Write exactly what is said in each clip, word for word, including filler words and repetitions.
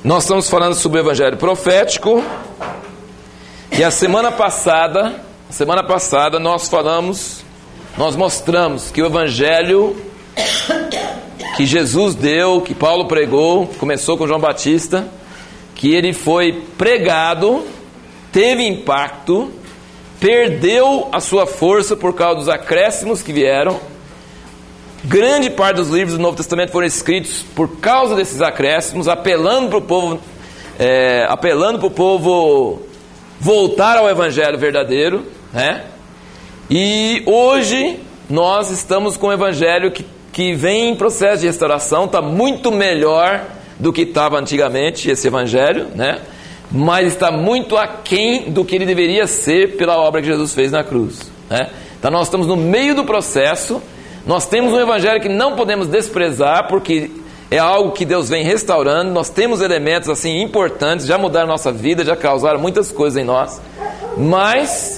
Nós estamos falando sobre o evangelho profético. E a semana passada, semana passada nós falamos, nós mostramos que o evangelho que Jesus deu, que Paulo pregou, começou com João Batista, que ele foi pregado, teve impacto, perdeu a sua força por causa dos acréscimos que vieram. Grande parte dos livros do Novo Testamento foram escritos por causa desses acréscimos, apelando para o povo, é, apelando para o povo voltar ao evangelho verdadeiro, né? E hoje nós estamos com o evangelho que, que vem em processo de restauração, está muito melhor do que estava antigamente esse evangelho, né? Mas está muito aquém do que ele deveria ser pela obra que Jesus fez na cruz, né? Então nós estamos no meio do processo. Nós temos um evangelho que não podemos desprezar, porque é algo que Deus vem restaurando. Nós temos elementos assim importantes, já mudaram nossa vida, já causaram muitas coisas em nós, mas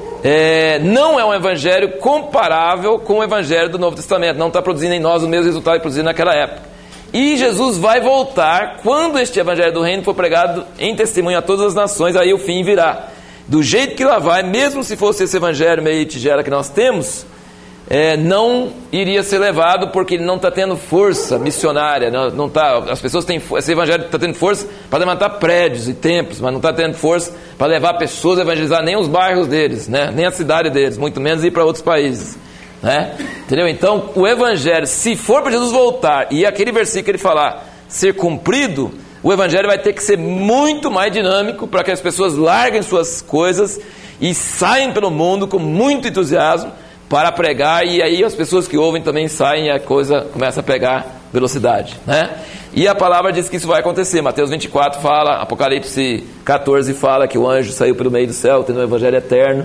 é, não é um evangelho comparável com o evangelho do Novo Testamento. Não está produzindo em nós o mesmo resultado que produziu naquela época. E Jesus vai voltar quando este evangelho do reino for pregado em testemunho a todas as nações. Aí o fim virá. Do jeito que lá vai, mesmo se fosse esse evangelho meio tigela que nós temos, É, não iria ser levado, porque ele não está tendo força missionária, não, não tá, as pessoas têm, esse evangelho está tendo força para levantar prédios e templos, mas não está tendo força para levar pessoas a evangelizar nem os bairros deles, né? Nem a cidade deles, muito menos ir para outros países, né? Entendeu? Então o evangelho, se for para Jesus voltar e aquele versículo que ele falar ser cumprido, o evangelho vai ter que ser muito mais dinâmico para que as pessoas larguem suas coisas e saiam pelo mundo com muito entusiasmo para pregar, e aí as pessoas que ouvem também saem e a coisa começa a pegar velocidade, né? E a palavra diz que isso vai acontecer. Mateus vinte e quatro fala, Apocalipse catorze fala que o anjo saiu pelo meio do céu, tendo um evangelho eterno.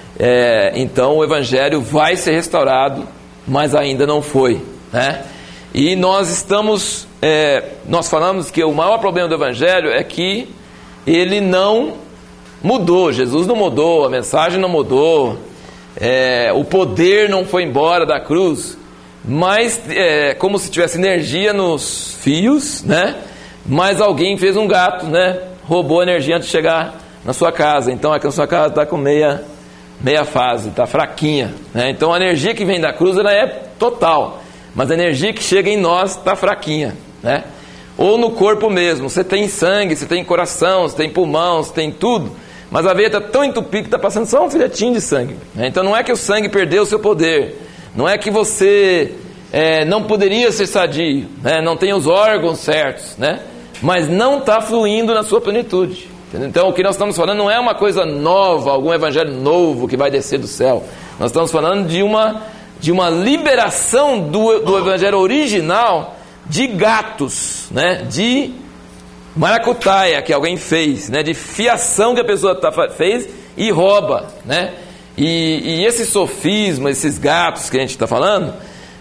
É, então o evangelho vai ser restaurado, mas ainda não foi, né? E nós estamos, é, nós falamos que o maior problema do evangelho é que ele não mudou, Jesus não mudou, a mensagem não mudou. É, o poder não foi embora da cruz, mas é como se tivesse energia nos fios, né? Mas alguém fez um gato, né? Roubou a energia antes de chegar na sua casa. Então aqui na sua casa está com meia, meia fase, está fraquinha, né? Então a energia que vem da cruz ela é total, mas a energia que chega em nós está fraquinha, né? Ou no corpo mesmo, você tem sangue, você tem coração, você tem pulmão, você tem tudo, mas a veia está tão entupida que está passando só um filetinho de sangue, né? Então não é que o sangue perdeu o seu poder, não é que você é, não poderia ser sadio, né? Não tem os órgãos certos, né? Mas não está fluindo na sua plenitude, entendeu? Então o que nós estamos falando não é uma coisa nova, algum evangelho novo que vai descer do céu. Nós estamos falando de uma, de uma liberação do, do evangelho original de gatos, né? De maracutaia que alguém fez, né? De fiação que a pessoa tá, fez e rouba, né? E, e esse sofisma, esses gatos que a gente está falando,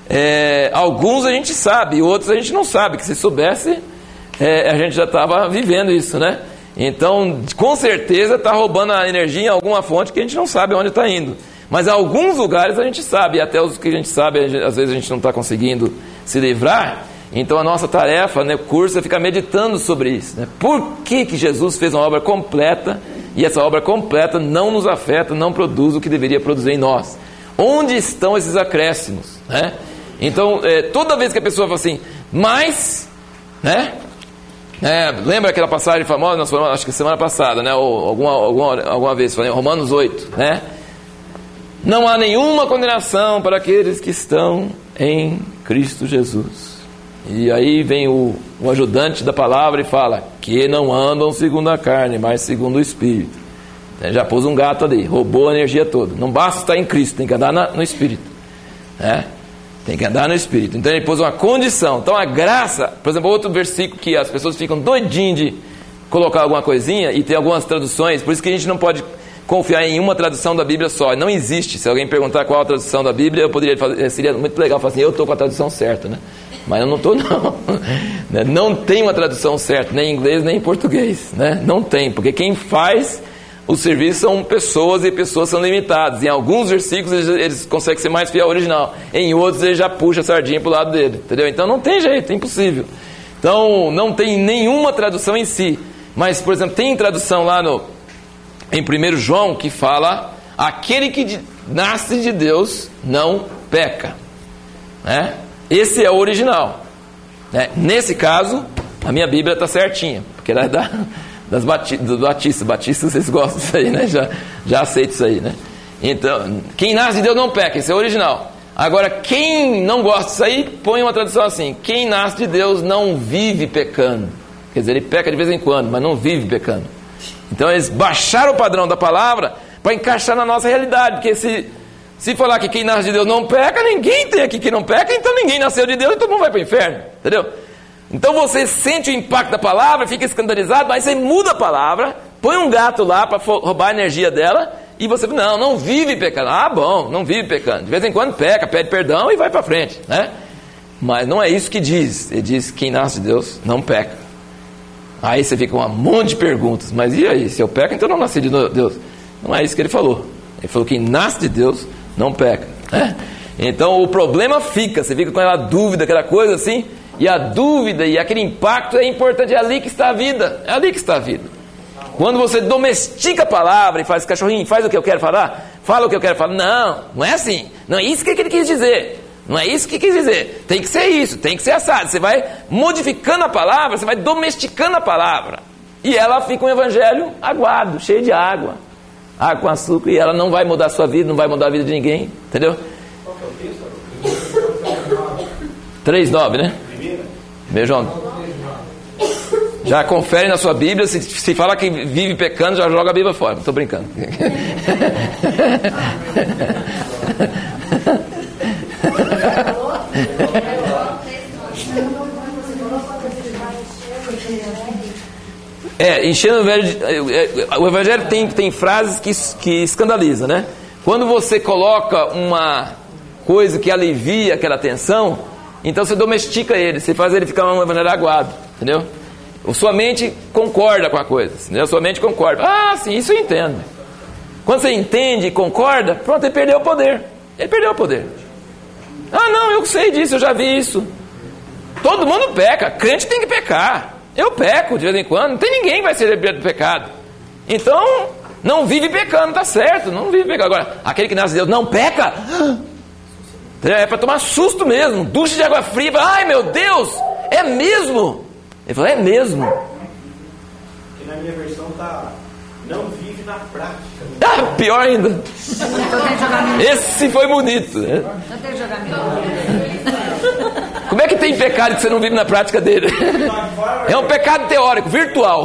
é, alguns a gente sabe, outros a gente não sabe, que se soubesse, é, a gente já estava vivendo isso, né? Então, com certeza está roubando a energia em alguma fonte que a gente não sabe onde está indo. Mas alguns lugares a gente sabe, e até os que a gente sabe, às vezes a gente não está conseguindo se livrar. Então a nossa tarefa, né, o curso é ficar meditando sobre isso, né? Por que que Jesus fez uma obra completa e essa obra completa não nos afeta, não produz o que deveria produzir em nós? Onde estão esses acréscimos, né? Então é, toda vez que a pessoa fala assim, mas, né? É, lembra aquela passagem famosa, nós falamos, acho que semana passada, né? Ou alguma, alguma, alguma vez, falei, Romanos oito, né? Não há nenhuma condenação para aqueles que estão em Cristo Jesus. E aí vem o, o ajudante da palavra e fala que não andam segundo a carne, mas segundo o Espírito. Já pôs um gato ali, roubou a energia toda. Não basta estar em Cristo, tem que andar na, no Espírito, né? Tem que andar no Espírito. Então ele pôs uma condição. Então a graça, por exemplo, outro versículo que as pessoas ficam doidinhas de colocar alguma coisinha, e tem algumas traduções, por isso que a gente não pode confiar em uma tradução da Bíblia só. Não existe. Se alguém perguntar qual a tradução da Bíblia, eu poderia fazer, seria muito legal falar assim, eu estou com a tradução certa, né? Mas eu não estou, não. Não tem uma tradução certa, nem em inglês, nem em português, né? Não tem, porque quem faz o serviço são pessoas, e pessoas são limitadas. Em alguns versículos eles, eles conseguem ser mais fiel ao original, em outros ele já puxa a sardinha para o lado dele, entendeu? Então não tem jeito, é impossível. Então, não tem nenhuma tradução em si. Mas, por exemplo, tem tradução lá no, em primeiro João que fala: aquele que de, nasce de Deus não peca. Né? Esse é o original. Né? Nesse caso, a minha Bíblia está certinha, porque ela é da, das bati, dos batistas. Batistas, vocês gostam disso aí, né? Já, já aceito isso aí, né? Então, quem nasce de Deus não peca, esse é o original. Agora, quem não gosta disso aí, põe uma tradução assim: quem nasce de Deus não vive pecando. Quer dizer, ele peca de vez em quando, mas não vive pecando. Então, eles baixaram o padrão da palavra para encaixar na nossa realidade. Porque se, se falar que quem nasce de Deus não peca, ninguém tem aqui que não peca, então ninguém nasceu de Deus e todo mundo vai para o inferno. Entendeu? Então, você sente o impacto da palavra, fica escandalizado, mas você muda a palavra, põe um gato lá para roubar a energia dela, e você, não, não vive pecando. Ah, bom, não vive pecando. De vez em quando peca, pede perdão e vai para frente, né? Mas não é isso que diz. Ele diz que quem nasce de Deus não peca. Aí você fica com um monte de perguntas. Mas e aí? Se eu peco, então não nasci de Deus. Não é isso que ele falou. Ele falou que quem nasce de Deus não peca, né? Então o problema fica. Você fica com aquela dúvida, aquela coisa assim. E a dúvida e aquele impacto é importante. É ali que está a vida. É ali que está a vida. Quando você domestica a palavra e faz cachorrinho, faz o que eu quero falar, fala o que eu quero falar. Não, não é assim. Não é isso que ele quis dizer. Não é isso que quis dizer. Tem que ser isso, tem que ser assado. Você vai modificando a palavra, você vai domesticando a palavra. E ela fica um evangelho aguado, cheio de água. Água com açúcar, e ela não vai mudar a sua vida, não vai mudar a vida de ninguém. Entendeu? Qual que é o texto? três nove, né? Beijão. Já confere na sua Bíblia, se, se fala que vive pecando, já joga a Bíblia fora. Estou brincando. É, enchendo o evangelho. O evangelho tem, tem frases que, que escandalizam, né? Quando você coloca uma coisa que alivia aquela tensão, então você domestica ele, você faz ele ficar um evangelho aguado, entendeu? Sua mente concorda com a coisa, entendeu? Sua mente concorda. Ah, sim, isso eu entendo. Quando você entende e concorda, pronto, ele perdeu o poder. Ele perdeu o poder. Ah, não, eu sei disso, eu já vi isso. Todo mundo peca, crente tem que pecar. Eu peco de vez em quando, não tem ninguém que vai ser liberto do pecado. Então, não vive pecando, tá certo, não vive pecando. Agora, aquele que nasce de Deus não peca, é para tomar susto mesmo. Ducha de água fria, ai meu Deus, é mesmo? Ele falou, é mesmo. E na minha versão tá, não vive na prática. Ah, pior ainda. Esse foi bonito. Né? Como é que tem pecado que você não vive na prática dele? É um pecado teórico, virtual.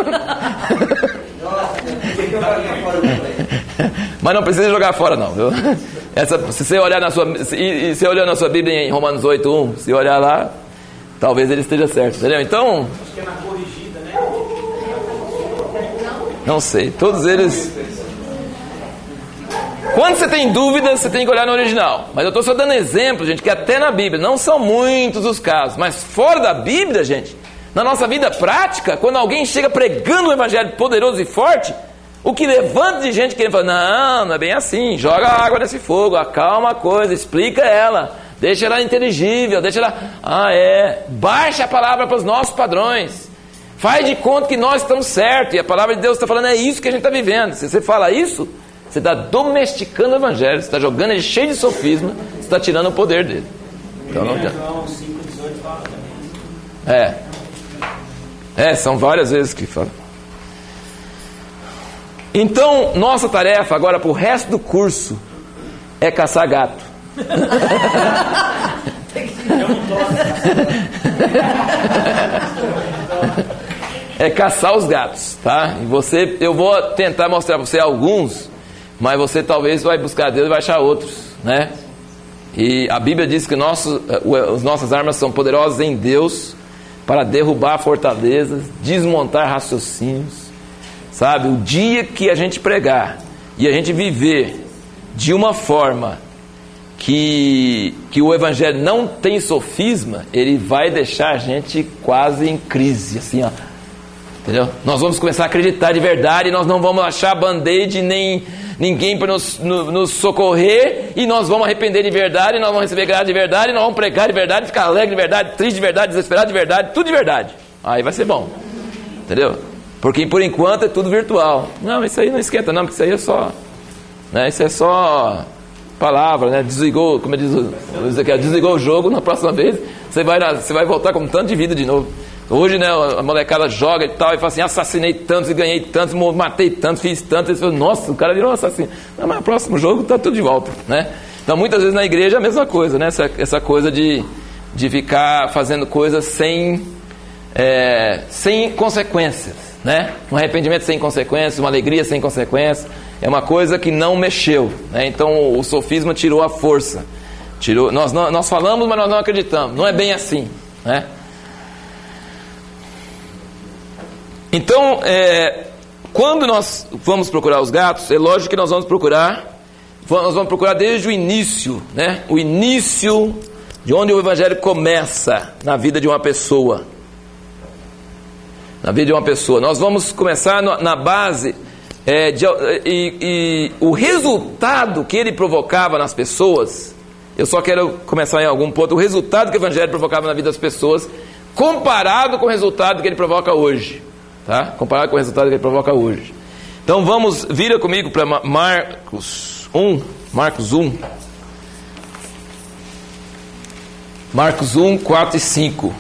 Mas não precisa jogar fora não, viu? Essa, se você olhar na sua, se, e, se olhar na sua Bíblia em Romanos oito, um, se olhar lá, talvez ele esteja certo, entendeu? Então, acho que é na corrigida, né? Não sei, todos eles. Quando você tem dúvida, você tem que olhar no original. Mas eu estou só dando exemplo, gente, que até na Bíblia, não são muitos os casos, mas fora da Bíblia, gente, na nossa vida prática, quando alguém chega pregando um evangelho poderoso e forte, o que levanta de gente querendo falar, não, não é bem assim, joga água nesse fogo, acalma a coisa, explica ela, deixa ela inteligível, deixa ela, ah é, baixa a palavra para os nossos padrões, faz de conta que nós estamos certos, e a palavra de Deus está falando, é isso que a gente está vivendo. Se você fala isso, você está domesticando o evangelho, você está jogando ele cheio de sofisma, você está tirando o poder dele. Então não adianta. É. É, são várias vezes que fala. Então, nossa tarefa agora para o resto do curso é caçar gato. É caçar os gatos, tá? E você, eu vou tentar mostrar para você alguns, mas você talvez vai buscar Deus e vai achar outros, né? E a Bíblia diz que nossos, as nossas armas são poderosas em Deus para derrubar fortalezas, desmontar raciocínios, sabe? O dia que a gente pregar e a gente viver de uma forma que, que o evangelho não tem sofisma, ele vai deixar a gente quase em crise, assim, ó. Entendeu? Nós vamos começar a acreditar de verdade, nós não vamos achar band-aid nem, ninguém para nos, no, nos socorrer, e nós vamos arrepender de verdade, nós vamos receber graça de verdade, nós vamos pregar de verdade, ficar alegre de verdade, triste de verdade, desesperado de verdade, tudo de verdade. Aí vai ser bom, entendeu? Porque por enquanto é tudo virtual. Não, isso aí não esquenta não, porque isso aí é só, né, isso é só palavra, né? Desligou, como diz o aqui, desligou o jogo, na próxima vez você vai, você vai voltar com tanto de vida de novo. Hoje, né, a molecada joga e tal, e fala assim, assassinei tantos e ganhei tantos, matei tantos, fiz tantos, e você fala, nossa, o cara virou um assassino. Não, mas no próximo jogo tá tudo de volta, né? Então muitas vezes na igreja é a mesma coisa, né? Essa, essa coisa de, de ficar fazendo coisas sem, é, sem consequências, né? Um arrependimento sem consequências, uma alegria sem consequências, é uma coisa que não mexeu, né? Então o sofisma tirou a força, tirou, nós, nós falamos, mas nós não acreditamos, não é bem assim, né? Então, é, quando nós vamos procurar os gatos, é lógico que nós vamos procurar, nós vamos procurar desde o início, né? O início de onde o evangelho começa na vida de uma pessoa. Na vida de uma pessoa. Nós vamos começar no, na base, é, de, e, e o resultado que ele provocava nas pessoas, eu só quero começar em algum ponto, o resultado que o evangelho provocava na vida das pessoas, comparado com o resultado que ele provoca hoje. Tá? Comparado com o resultado que ele provoca hoje. Então vamos, vira comigo para Marcos um, Marcos um, Marcos um, quatro e cinco.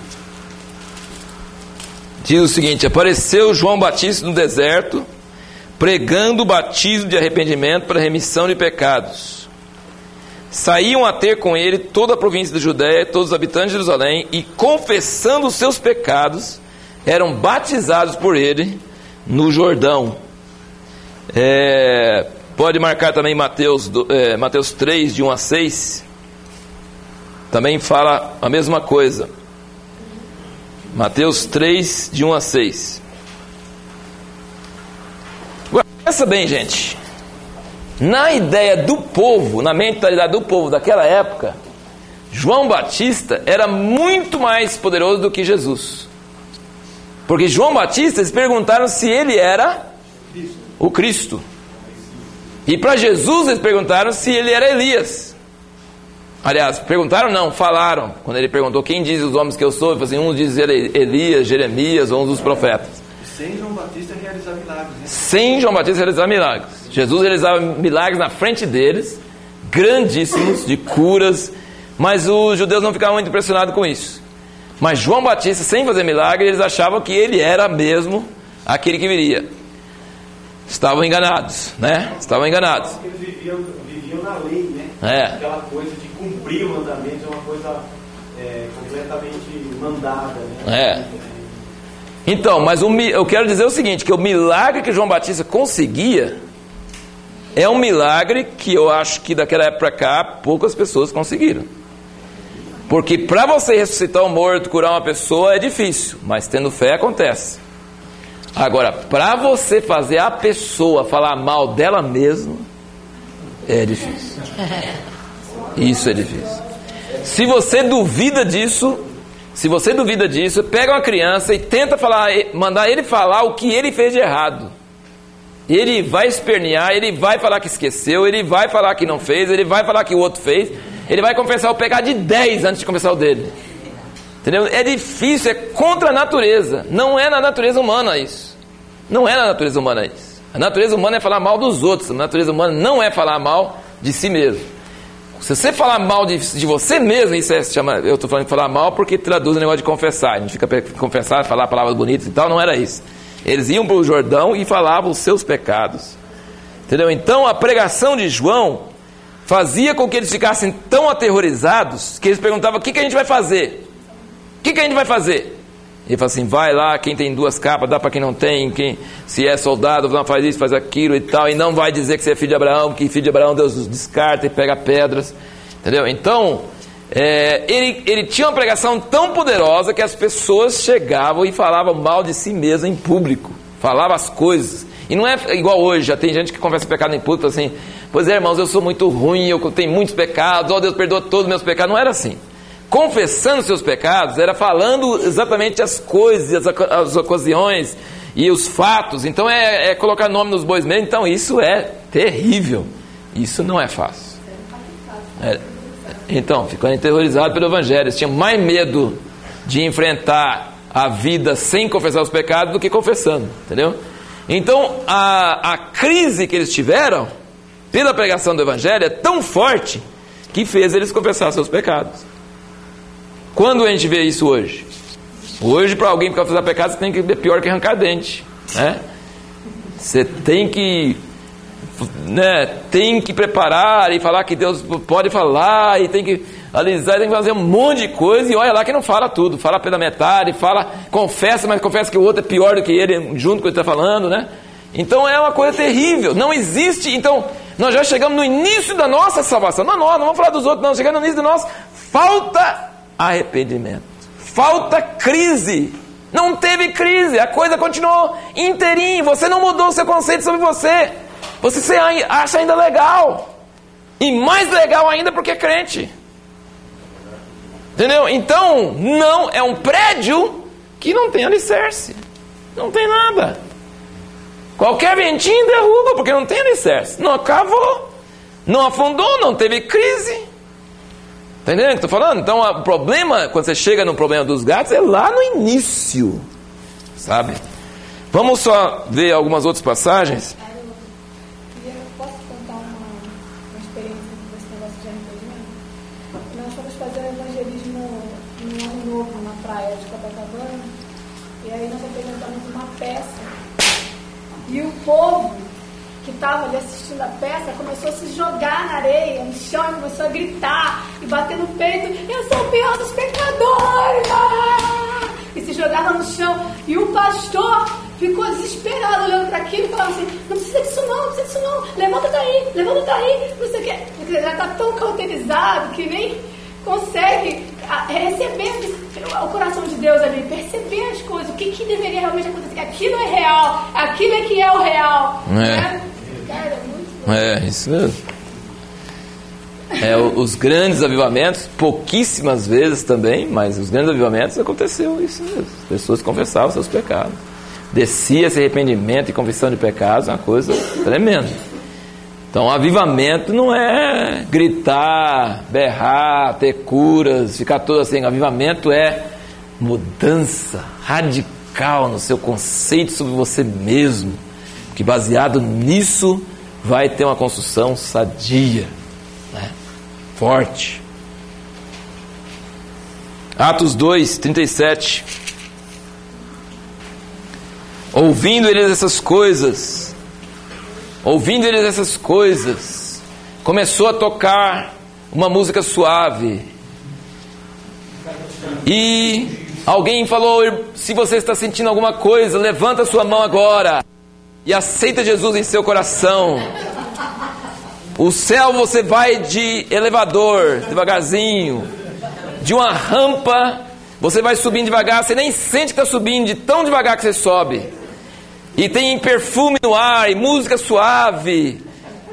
Diz o seguinte: apareceu João Batista no deserto, pregando o batismo de arrependimento para a remissão de pecados. Saíam a ter com ele toda a província da Judéia, todos os habitantes de Jerusalém, e confessando os seus pecados, eram batizados por ele no Jordão. É, pode marcar também Mateus, é, Mateus três, de um a seis. Também fala a mesma coisa. Mateus três, de um a seis. Agora, pensa bem, gente. Na ideia do povo, na mentalidade do povo daquela época, João Batista era muito mais poderoso do que Jesus. Porque João Batista, eles perguntaram se ele era o Cristo. E para Jesus eles perguntaram se ele era Elias. Aliás, perguntaram não, falaram. Quando ele perguntou quem diz os homens que eu sou, ele falou assim, um diz Elias, Jeremias ou um dos profetas. Sem João Batista realizar milagres. Né? Sem João Batista realizar milagres. Jesus realizava milagres na frente deles, grandíssimos, de curas, mas os judeus não ficavam muito impressionados com isso. Mas João Batista, sem fazer milagre, eles achavam que ele era mesmo aquele que viria. Estavam enganados, né? Estavam enganados. Eles viviam, viviam na lei, né? É. Aquela coisa de cumprir o mandamento é uma coisa é, completamente mandada, né? É. Então, mas o, eu quero dizer o seguinte, que o milagre que João Batista conseguia é um milagre que eu acho que daquela época para cá poucas pessoas conseguiram. Porque para você ressuscitar um morto, curar uma pessoa é difícil, mas tendo fé acontece. Agora, para você fazer a pessoa falar mal dela mesma, é difícil. Isso é difícil. Se você duvida disso, se você duvida disso, pega uma criança e tenta falar, mandar ele falar o que ele fez de errado. Ele vai espernear, ele vai falar que esqueceu, ele vai falar que não fez, ele vai falar que o outro fez. Ele vai confessar o pecado de dez antes de confessar o dele. Entendeu? É difícil, é contra a natureza. Não é na natureza humana isso. Não é na natureza humana isso. A natureza humana é falar mal dos outros. A natureza humana não é falar mal de si mesmo. Se você falar mal de, de você mesmo, isso é, se chama, eu estou falando de falar mal porque traduz o negócio de confessar. A gente fica confessar, falar palavras bonitas e tal, não era isso. Eles iam para o Jordão e falavam os seus pecados. Entendeu? Então a pregação de João fazia com que eles ficassem tão aterrorizados que eles perguntavam, o que, que a gente vai fazer? O que, que a gente vai fazer? Ele fala assim, vai lá, quem tem duas capas, dá para quem não tem, quem, se é soldado, não faz isso, faz aquilo e tal, e não vai dizer que você é filho de Abraão, que filho de Abraão Deus descarta e pega pedras, entendeu? Então, é, ele, ele tinha uma pregação tão poderosa que as pessoas chegavam e falavam mal de si mesmo em público, falavam as coisas. E não é igual hoje, já tem gente que confessa pecado em público, assim, pois é, irmãos, eu sou muito ruim, eu tenho muitos pecados, ó, Deus perdoa todos os meus pecados. Não era assim. confessando seus pecados, era falando exatamente as coisas, as, as ocasiões e os fatos. Então é, é colocar nome nos bois mesmo. Então isso é terrível. Isso não é fácil. É, então, ficando aterrorizado pelo Evangelho. Eles tinham mais medo de enfrentar a vida sem confessar os pecados do que confessando, entendeu? Então a, a crise que eles tiveram pela pregação do Evangelho é tão forte que fez eles confessar seus pecados. Quando a gente vê isso hoje? Hoje, para alguém confessar pecados, você tem que ver pior que arrancar dente, né? Você tem que, né, tem que preparar e falar que Deus pode falar, e tem que alisar, tem que fazer um monte de coisa, e olha lá que não fala tudo, fala pela metade, fala, confessa, mas confessa que o outro é pior do que ele, junto com o que ele está falando, né? Então é uma coisa terrível, não existe. Então nós já chegamos no início da nossa salvação, não nós, não vamos falar dos outros não, chegamos no início do nosso, falta arrependimento, falta crise. Não teve crise, a coisa continuou inteirinha, você não mudou o seu conceito sobre você, você se acha ainda legal, e mais legal ainda porque é crente, entendeu? Então não, é um prédio que não tem alicerce, não tem nada, qualquer ventinho derruba, porque não tem alicerce, não cavou, não afundou, não teve crise. Está entendendo o que eu estou falando? Então o problema, quando você chega no problema dos gatos, é lá no início, sabe? Vamos só ver algumas outras passagens. Eu posso contar uma, uma experiência com esse negócio de arrependimento? Nós fomos fazer um evangelismo no Ano Novo, na praia de Copacabana, e aí nós apresentamos uma peça, e o povo que estava ali assistindo a peça começou a se jogar na areia, no chão, e começou a gritar e bater no peito: eu sou o pior dos pecadores! Ah! E se jogaram no chão, e o pastor ficou desesperado olhando para aquilo e falava assim: não precisa disso não, não precisa disso não, levanta daí, levanta daí, não sei o que. Porque já está tão cauterizado que nem consegue receber o coração de Deus ali, perceber as coisas, o que, que deveria realmente acontecer, que aquilo é real, aquilo é que é o real, é. Né? Cara, é muito bom. É, isso mesmo. É, os grandes avivamentos, pouquíssimas vezes também, mas os grandes avivamentos aconteceu isso mesmo. As pessoas confessavam seus pecados. Descia esse arrependimento e confissão de pecados, uma coisa tremenda. Então, avivamento não é gritar, berrar, ter curas, ficar todo assim. Avivamento é mudança radical no seu conceito sobre você mesmo, que baseado nisso vai ter uma construção sadia, né? Forte. Atos dois, trinta e sete. Ouvindo eles essas coisas, ouvindo eles essas coisas, começou a tocar uma música suave. E alguém falou: se você está sentindo alguma coisa, levanta sua mão agora e aceita Jesus em seu coração. O céu você vai de elevador, devagarzinho, de uma rampa, você vai subindo devagar, você nem sente que está subindo, de tão devagar que você sobe. E tem perfume no ar, e música suave.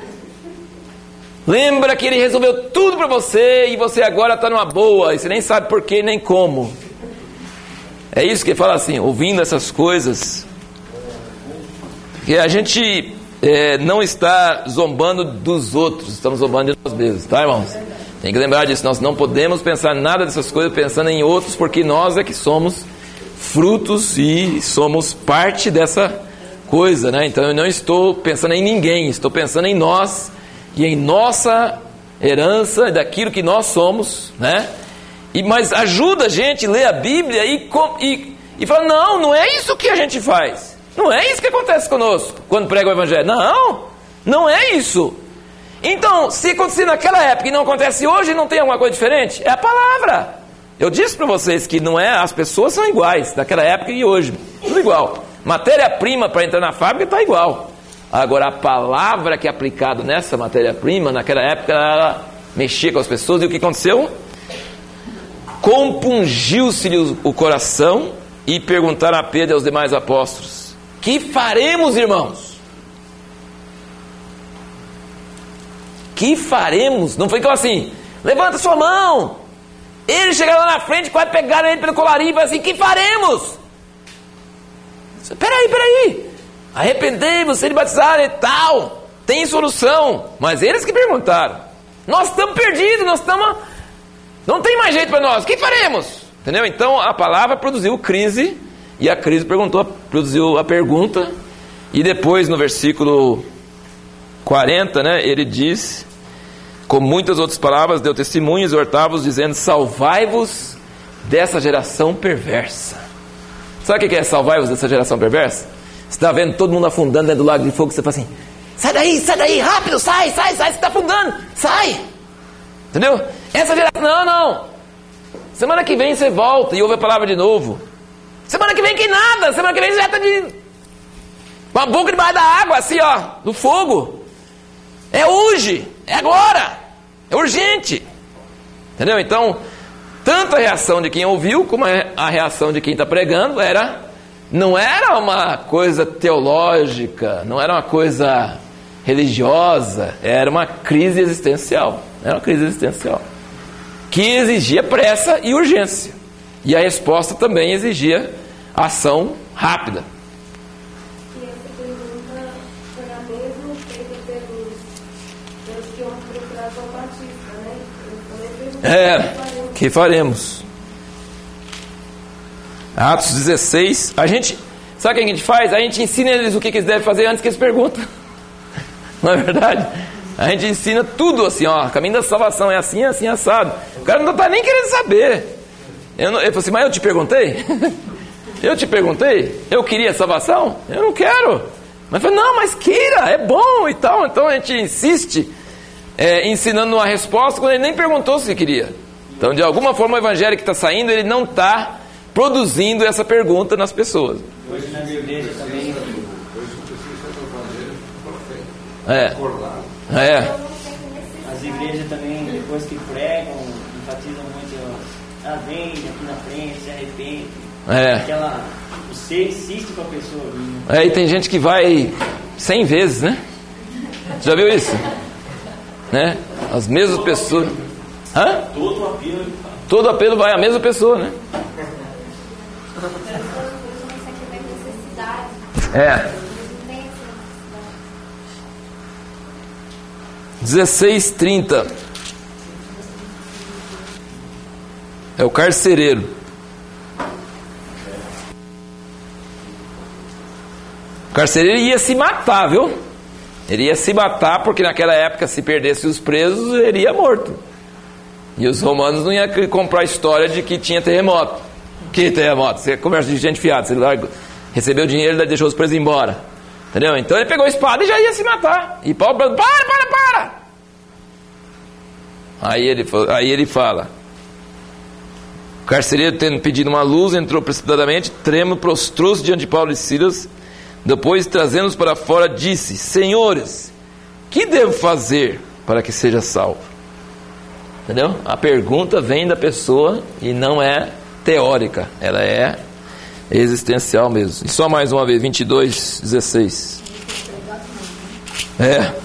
Lembra que ele resolveu tudo para você, e você agora está numa boa, e você nem sabe porquê nem como. É isso que ele fala assim, ouvindo essas coisas, que a gente é, não está zombando dos outros, estamos zombando de nós mesmos, tá, irmãos? Tem que lembrar disso, nós não podemos pensar nada dessas coisas pensando em outros, porque nós é que somos frutos e somos parte dessa coisa, né? Então eu não estou pensando em ninguém, estou pensando em nós e em nossa herança, daquilo que nós somos, né? E, mas ajuda a gente a ler a Bíblia e, e, e falar: não, não é isso que a gente faz, não é isso que acontece conosco quando prega o Evangelho, não, não é isso. Então, se acontecer naquela época e não acontece hoje, não tem alguma coisa diferente? É a palavra. Eu disse para vocês que não é, as pessoas são iguais, daquela época e hoje, tudo igual. Matéria-prima para entrar na fábrica está igual. Agora, a palavra que é aplicada nessa matéria-prima, naquela época, ela mexia com as pessoas. E o que aconteceu? Compungiu-se-lhe o coração e perguntaram a Pedro e aos demais apóstolos: que faremos, irmãos? Que faremos? Não foi que assim: levanta sua mão, Eles chegaram lá na frente, quase pegaram ele pelo colarinho e falaram assim: que faremos? Peraí, peraí. Arrependei-vos, serem batizados e tal. Tem solução. Mas eles que perguntaram. Nós estamos perdidos, nós estamos... Não tem mais jeito para nós. O que faremos? Entendeu? Então a palavra produziu crise. E a crise perguntou, produziu a pergunta. E depois no versículo quarenta, né, ele diz, com muitas outras palavras, deu testemunho, exortava-os, dizendo: salvai-vos dessa geração perversa. Sabe o que é salvai-vos dessa geração perversa? Você está vendo todo mundo afundando dentro do lago de fogo, você fala assim: sai daí, sai daí, rápido, sai, sai, sai, você está afundando, sai. Entendeu? Essa geração, não, não. Semana que vem você volta e ouve a palavra de novo. Semana que vem que nada, semana que vem você já está de... com a boca debaixo da água, assim ó, do fogo. É hoje, é agora, é urgente. Entendeu? Então, tanto a reação de quem ouviu, como a reação de quem está pregando, era, não era uma coisa teológica, não era uma coisa religiosa, era uma crise existencial. Era uma crise existencial que exigia pressa e urgência. E a resposta também exigia ação rápida. E essa pergunta foi a mesma feita pelos, pelos que iam procurar João Batista, né? Eu falei, É, que faremos? Atos dezesseis. A gente, sabe o que a gente faz? A gente ensina eles o que eles devem fazer antes que eles perguntam. Não é verdade? A gente ensina tudo assim, ó, caminho da salvação é assim, assim, assado. O cara não está nem querendo saber. Eu não, ele falou assim: mas eu te perguntei? Eu te perguntei? Eu queria salvação? Eu não quero. Mas eu falei: não, mas queira, é bom e tal. Então a gente insiste é, ensinando uma resposta quando ele nem perguntou se queria. Então, de alguma forma, o evangelho que está saindo, ele não está produzindo essa pergunta nas pessoas. Hoje na minha igreja também. É. É. As igrejas também, depois que pregam, enfatizam muito: ah, vem aqui na frente, se arrepende. É. Aquela, você insiste com a pessoa. É, e tem gente que vai cem vezes, né? Já viu isso? Né? As mesmas pessoas. Hã? Todo apelo. Todo apelo vai à mesma pessoa, né? É. dezesseis, trinta. É o carcereiro. O carcereiro ia se matar, viu? Ele ia se matar porque naquela época, se perdesse os presos, ele ia morto. E os romanos não iam comprar a história de que tinha terremoto. Que terremoto? Você conversa de gente fiada, você larga, recebeu dinheiro e deixou os presos embora. Entendeu? Então ele pegou a espada e já ia se matar. E Paulo falou: para, para, para! Aí ele, aí ele fala: o carcereiro, tendo pedido uma luz, entrou precipitadamente, trêmulo, prostrou-se diante de Paulo e Silas. Depois, trazendo-os para fora, disse: senhores, que devo fazer para que seja salvo? Entendeu? A pergunta vem da pessoa e não é teórica, ela é existencial mesmo. E só mais uma vez, vinte e dois, dezesseis. É.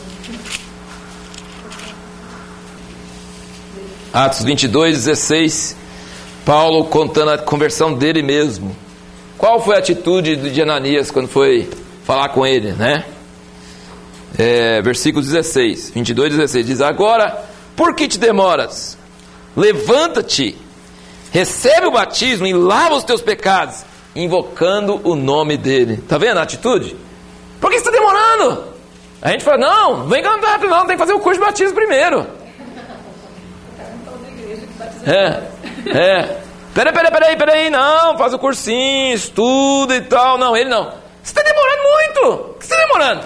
Atos vinte e dois, dezesseis. Paulo contando a conversão dele mesmo. Qual foi a atitude de Ananias quando foi falar com ele, né? É, versículo dezesseis, vinte e dois, dezesseis. Diz: agora, por que te demoras? Levanta-te, recebe o batismo e lava os teus pecados, invocando o nome dele. Está vendo a atitude? Por que você está demorando? A gente fala: não, vem cantar, não, tem que fazer o curso de batismo primeiro. É, é. Peraí, peraí, peraí, peraí, não, faz o cursinho, estuda e tal. Não, ele não. Você está demorando muito. Por que você está demorando?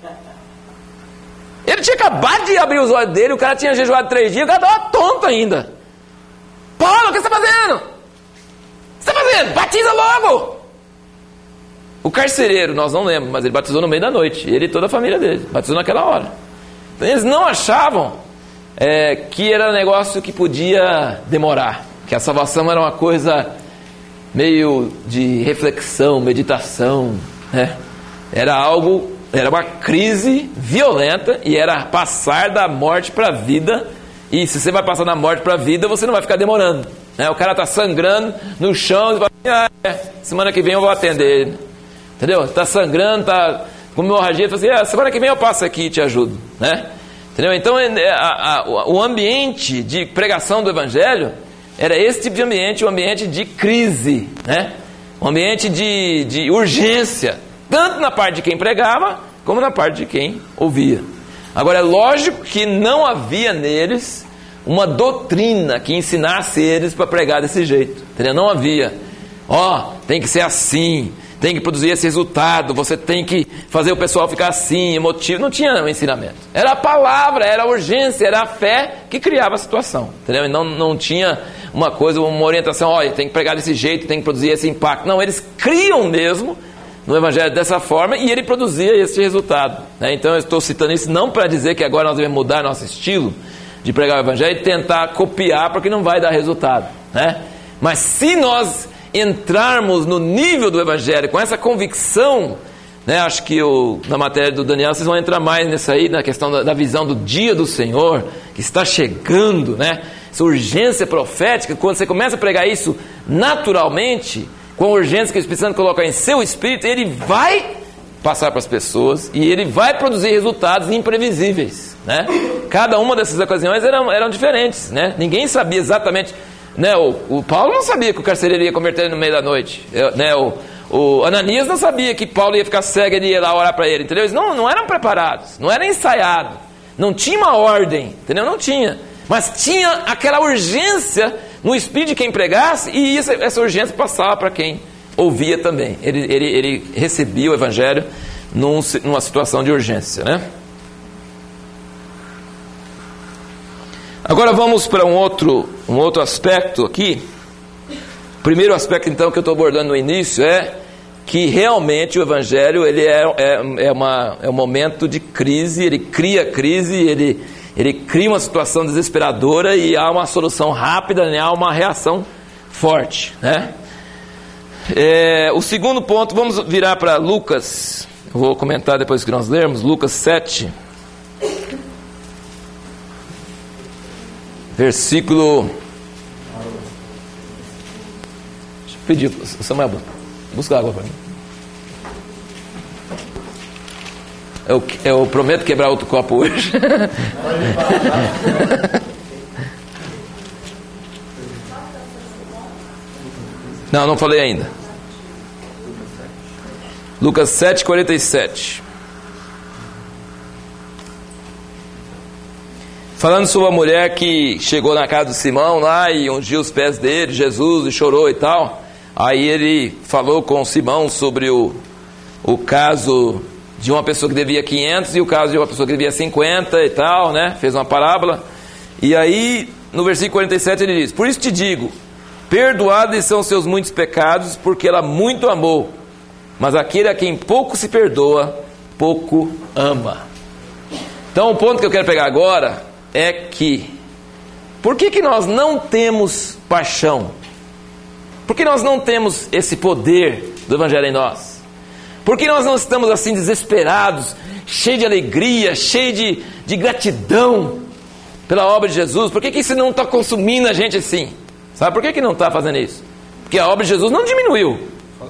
Ele tinha acabado de abrir os olhos dele, o cara tinha jejuado três dias, o cara estava tonto ainda. Paulo, o que você está fazendo? O que você está fazendo? Batiza logo! O carcereiro, nós não lemos, mas ele batizou no meio da noite. Ele e toda a família dele, batizou naquela hora. Então, eles não achavam é, que era um negócio que podia demorar, que a salvação era uma coisa meio de reflexão, meditação, né? Era algo, era uma crise violenta e era passar da morte para a vida. E se você vai passar da morte para a vida, você não vai ficar demorando. Né? O cara está sangrando no chão e fala, ah, é, semana que vem eu vou atender ele. Entendeu? Está sangrando, está com hemorragia, fala assim, ah, semana que vem eu passo aqui e te ajudo. Né? Entendeu? Então a, a, o ambiente de pregação do Evangelho era esse tipo de ambiente, um ambiente de crise, né? Um ambiente de, de urgência, tanto na parte de quem pregava, como na parte de quem ouvia. Agora é lógico que não havia neles uma doutrina que ensinasse eles para pregar desse jeito, entendeu? Não havia, ó, oh, tem que ser assim, tem que produzir esse resultado, você tem que fazer o pessoal ficar assim, emotivo. Não tinha um ensinamento. Era a palavra, era a urgência, era a fé que criava a situação, entendeu? E não, não tinha uma coisa, uma orientação, olha, tem que pregar desse jeito, tem que produzir esse impacto. Não, eles criam mesmo no Evangelho dessa forma e ele produzia esse resultado, né? Então eu estou citando isso não para dizer que agora nós devemos mudar nosso estilo de pregar o Evangelho e tentar copiar, porque não vai dar resultado, né? Mas se nós entrarmos no nível do Evangelho com essa convicção, né, acho que o, na matéria do Daniel vocês vão entrar mais nisso aí, na questão da, da visão do dia do Senhor, que está chegando, né, essa urgência profética. Quando você começa a pregar isso naturalmente, com a urgência que o Espírito Santo coloca em seu espírito, ele vai passar para as pessoas e ele vai produzir resultados imprevisíveis, né? Cada uma dessas ocasiões eram, eram diferentes, né? Ninguém sabia exatamente, né? O, o Paulo não sabia que o carcereiro ia converter ele no meio da noite, né? O, o Ananias não sabia que Paulo ia ficar cego e ele ia lá orar para ele, entendeu? Eles não, não eram preparados, não era ensaiado, não tinha uma ordem, entendeu? Não tinha, mas tinha aquela urgência no espírito de quem pregasse, e essa, essa urgência passava para quem ouvia também. Ele, ele, ele recebia o Evangelho num, numa situação de urgência, né? Agora vamos para um outro, um outro aspecto aqui. O primeiro aspecto, então, que eu estou abordando no início é que realmente o Evangelho ele é, é, é, uma, é um momento de crise, ele cria crise, ele, ele cria uma situação desesperadora e há uma solução rápida, né? Há uma reação forte, né? É, o segundo ponto, vamos virar para Lucas, eu vou comentar depois que nós lermos, Lucas sete, versículo... Deixa eu pedir, Samuel, busca água para mim. Eu, eu prometo quebrar outro copo hoje. Não, não falei ainda. Lucas sete, quarenta e sete. Falando sobre a mulher que chegou na casa de Simão lá e ungiu os pés dele, Jesus, e chorou e tal. Aí ele falou com Simão sobre o, o caso de uma pessoa que devia quinhentos e o caso de uma pessoa que devia cinquenta e tal, né? Fez uma parábola. E aí, no versículo quarenta e sete ele diz: por isso te digo, perdoados são seus muitos pecados, porque ela muito amou. Mas aquele a quem pouco se perdoa, pouco ama. Então o ponto que eu quero pegar agora é que, por que que nós não temos paixão? Por que nós não temos esse poder do Evangelho em nós? Por que nós não estamos assim desesperados, cheios de alegria, cheios de, de gratidão pela obra de Jesus? Por que que isso não está consumindo a gente assim? Sabe por que que não está fazendo isso? Porque a obra de Jesus não diminuiu.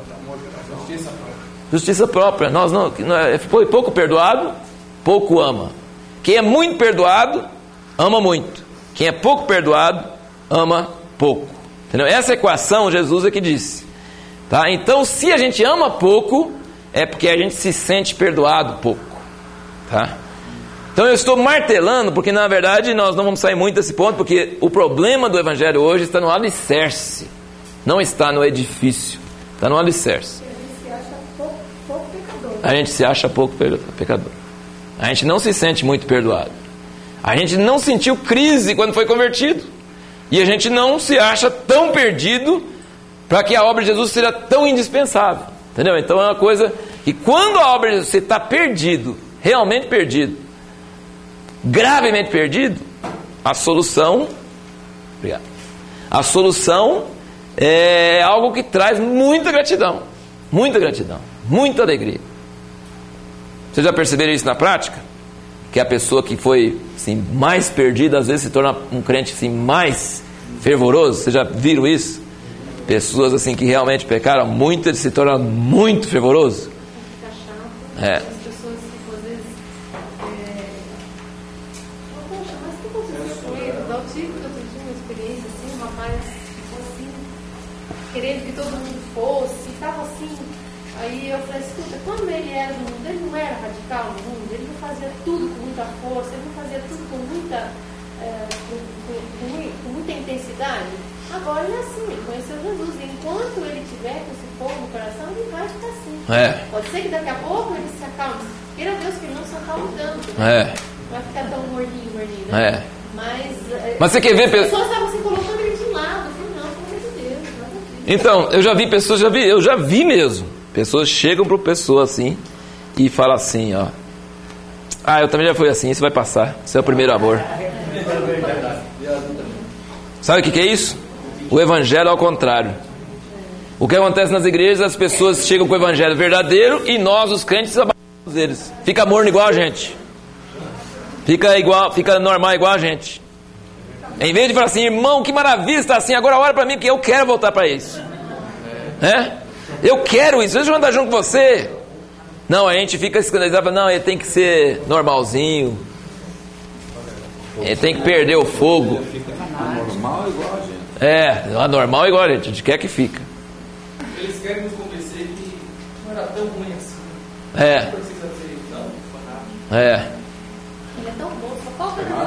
Justiça própria. Justiça própria. Nós não, foi pouco perdoado, pouco ama. Quem é muito perdoado, ama muito. Quem é pouco perdoado, ama pouco. Entendeu? Essa equação Jesus é que disse. Tá? Então, se a gente ama pouco, é porque a gente se sente perdoado pouco. Tá? Então eu estou martelando, porque na verdade nós não vamos sair muito desse ponto, porque o problema do Evangelho hoje está no alicerce, não está no edifício, está no alicerce. A gente se acha pouco, pouco pecador. A gente se acha pouco pecador. A gente não se sente muito perdoado. A gente não sentiu crise quando foi convertido. E a gente não se acha tão perdido para que a obra de Jesus seja tão indispensável. Entendeu? Então é uma coisa que quando a obra de Jesus, você está perdido, realmente perdido, gravemente perdido, a solução, obrigado, a solução é algo que traz muita gratidão, muita gratidão, muita alegria. Vocês já perceberam isso na prática? Que a pessoa que foi assim, mais perdida, às vezes se torna um crente assim, mais fervoroso. Vocês já viram isso? Pessoas assim que realmente pecaram muito, ele se torna muito fervoroso. É. As pessoas, tipo, às vezes, é... oh, poxa, mas o que aconteceu com ele? Da tipo, eu tive uma experiência assim, um rapaz ficou assim, querendo que todo mundo fosse, estava assim. Aí eu falei, escuta, quando ele era no mundo, ele não era radical no mundo, ele não fazia tudo com muita força, ele não fazia tudo com muita, é, com, com, com, com muita intensidade. Agora ele é assim, ele conheceu Jesus, e enquanto ele tiver com esse fogo no coração, ele vai ficar assim. É. Pode ser que daqui a pouco ele se acalme. Queira Deus que ele não se acalme tanto. Né? É. Não vai ficar tão gordinho, gordinho. Né? É. Mas, Mas você quer ver... as pessoas estavam se colocando ele de lado. Eu falei, não, pelo amor de Deus, nada disso. Então, eu já vi pessoas, já vi, eu já vi mesmo. Pessoas chegam para pessoa assim e falam assim, ó. Ah, eu também já fui assim, isso vai passar. Isso é o primeiro amor. Sabe o que, que é isso? O evangelho ao contrário. O que acontece nas igrejas, as pessoas chegam com o evangelho verdadeiro e nós, os crentes, abaixamos eles. Fica morno igual a gente. Fica igual, fica normal igual a gente. Em vez de falar assim, irmão, que maravilha, está assim, agora olha para mim que eu quero voltar para isso. É? Eu quero isso, deixa eu andar junto com você. Não, a gente fica escandalizado. Não, ele tem que ser normalzinho. Ele tem que perder o fogo. Normal igual a gente. É, anormal igual a gente, a gente quer que fica. Eles querem nos convencer que não era tão ruim assim. É. Não precisa ser tão fanático. É. Ele é tão bom, só falta ele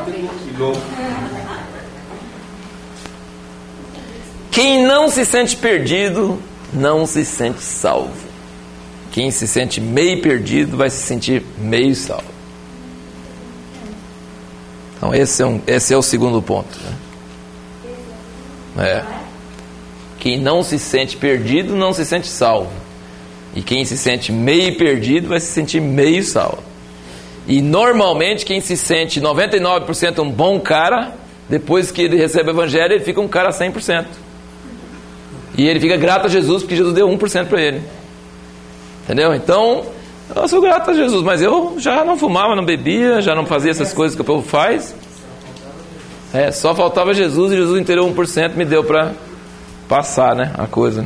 Quem não se sente perdido, não se sente salvo. Quem se sente meio perdido, vai se sentir meio salvo. Então esse é, um, esse é o segundo ponto, né? É. Quem não se sente perdido, não se sente salvo. E quem se sente meio perdido, vai se sentir meio salvo. E normalmente quem se sente noventa e nove por cento um bom cara, depois que ele recebe o evangelho, ele fica um cara cem por cento. E ele fica grato a Jesus, porque Jesus deu um por cento para ele. Entendeu? Então, eu sou grato a Jesus, mas eu já não fumava, não bebia, já não fazia essas coisas que o povo faz. É, só faltava Jesus, e Jesus inteirou um por cento, me deu para passar, né, a coisa, né?